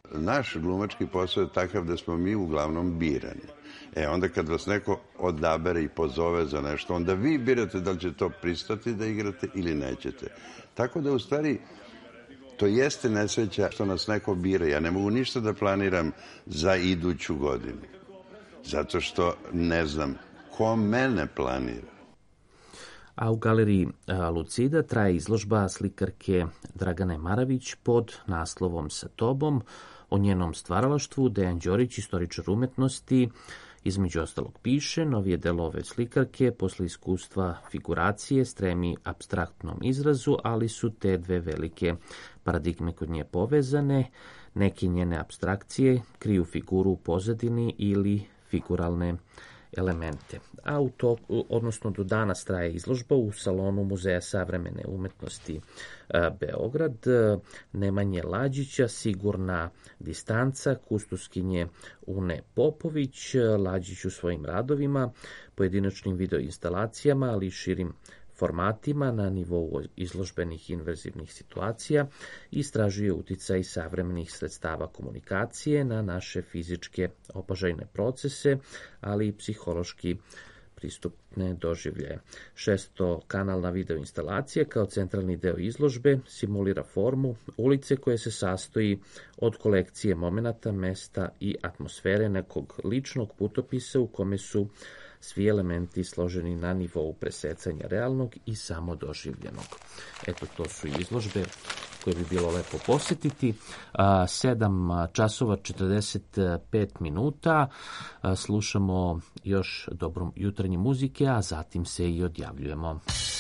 Speaker 15: Naš glumački posao je takav da smo mi uglavnom birani. E onda kad vas neko odabere i pozove za nešto, onda vi birate da li će to pristati da igrate ili nećete. Tako da u stvari to jeste nesreća što nas neko bira. Ja ne mogu ništa da planiram za iduću godinu. Zato što ne znam ko mene planira.
Speaker 2: A u galeriji Lucida traje izložba slikarke Dragane Maravić pod naslovom Sa tobom. O njenom stvaralaštvu Dejan Đorić, istoričar umetnosti, između ostalog piše: novije delo ove slikarke posle iskustva figuracije stremi apstraktnom izrazu, ali su te dve velike paradigme kod nje povezane. Neke njene apstrakcije kriju figuru u pozadini ili figuralne elemente. A u toku, odnosno do danas traje izložba u salonu Muzeja savremene umetnosti Beograd Nemanje Lađića, Sigurna distanca, kustoskinje Une Popović. Lađić u svojim radovima, pojedinačnim videoinstalacijama, ali i širim formatima na nivou izložbenih inverzivnih situacija istražuje uticaj savremenih sredstava komunikacije na naše fizičke opažajne procese, ali i psihološki pristupne doživljaje. Šestokanalna videoinstalacija kao centralni deo izložbe simulira formu ulice koja se sastoji od kolekcije momenata, mesta i atmosfere nekog ličnog putopisa u kome su svi elementi složeni na nivou presecanja realnog i samodoživljenog. Eto, to su izložbe koje bi bilo lepo posjetiti. sedam časova četrdeset pet minuta. Slušamo još dobro jutarnje muzike, a zatim se i odjavljujemo.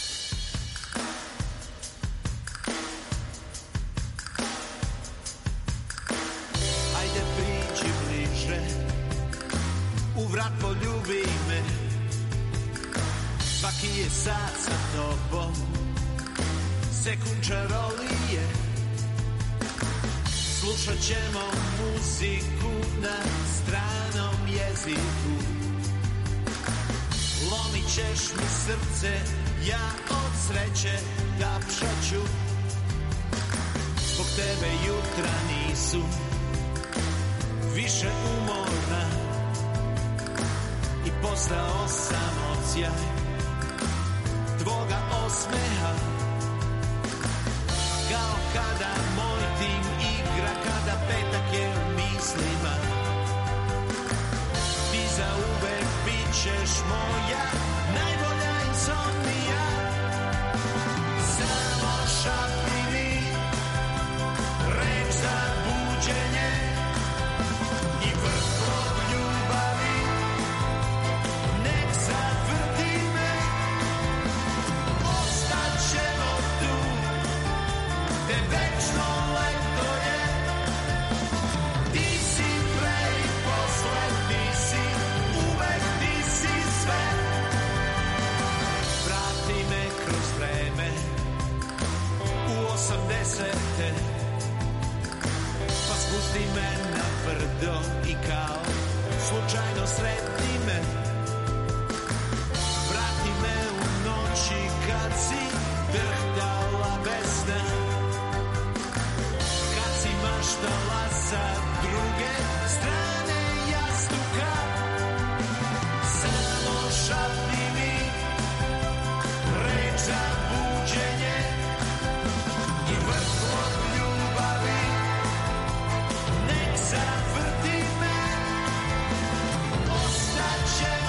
Speaker 7: Ajde priđi bliže, u vrat poljubi me, svaki je sat sa tobom, sekund čarolije. Slušat ćemo muziku na stranom jeziku. Lomit ćeš mi srce, ja od sreće tapšaću. Zbog tebe jutra nisu više umorna i postao sam odsjaj tvoga osmeha. Kao kada moj tim igra, kada petak je u mislima. Ti za uvek bit ćeš moja najbolja insomnija. Samo šapni mi reč za buđenje i vrtlog ljubavi. Nek zavrti me, ostaćemo tu, te večno leto je. Ti si pre i posle, ti si uvek, ti si sve. Vrati me kroz vreme u osamdesete, pa spusti me na brdo i kao slučajno sretni me. Vrati me u noći kad si drhtala besna, kad si maštala sa druge strane jastuka. Samo šapni mi reč za buđenje i vrtlog ljubavi. Nek zavrti me, ostaće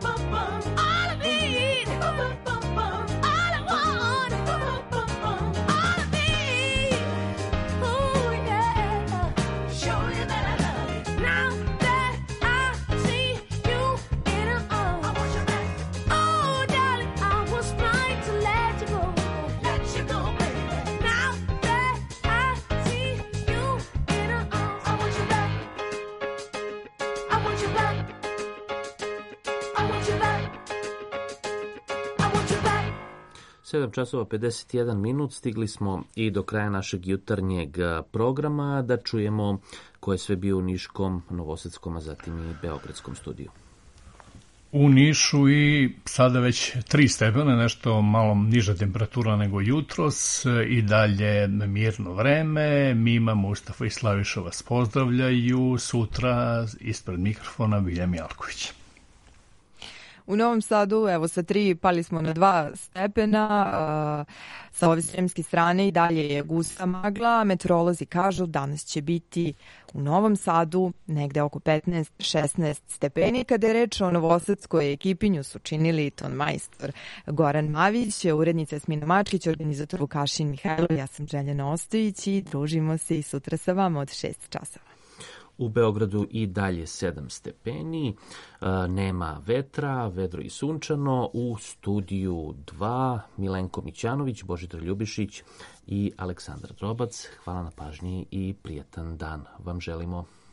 Speaker 3: All I need, all I want, all I need. Ooh, yeah. Show you that I love you. Now that I see you in her arms, I want you back. Oh, darling, I was trying to let you go, let you go, baby. Now that I see you in her arms, I want you back. I want you back. I want you back. I want you back.
Speaker 2: sedam časova pedeset jedan minut, stigli smo i do kraja našeg jutarnjeg programa, da čujemo ko je sve bio u Niškom, Novosadskom, a zatim i Beogradskom studiju.
Speaker 5: U Nišu i sada već tri stepena, nešto malo niža temperatura nego jutros, i dalje mirno vreme. Mima, Mustafa i Slaviša vas pozdravljaju. Sutra ispred mikrofona Vilja Mjalković.
Speaker 6: U Novom Sadu, evo sa tri pali smo na dva stepena, uh, sa ove sremske strane i dalje je gusta magla. Meteorolozi kažu danas će biti u Novom Sadu negde oko petnaest šesnaest stepeni. Kada je reč o novosadskoj ekipinju su činili ton majstor Goran Mavić, urednica Jasmina Mačkić, organizator Vukašin Mihajlov, ja sam Željana Ostojić i družimo se i sutra sa vama od šest časova.
Speaker 2: U Beogradu i dalje sedam stepeni, nema vetra, vedro i sunčano. U studiju dva Milenko Mićanović, Božidar Ljubišić i Aleksandar Drobac. Hvala na pažnji i prijatan dan vam želimo.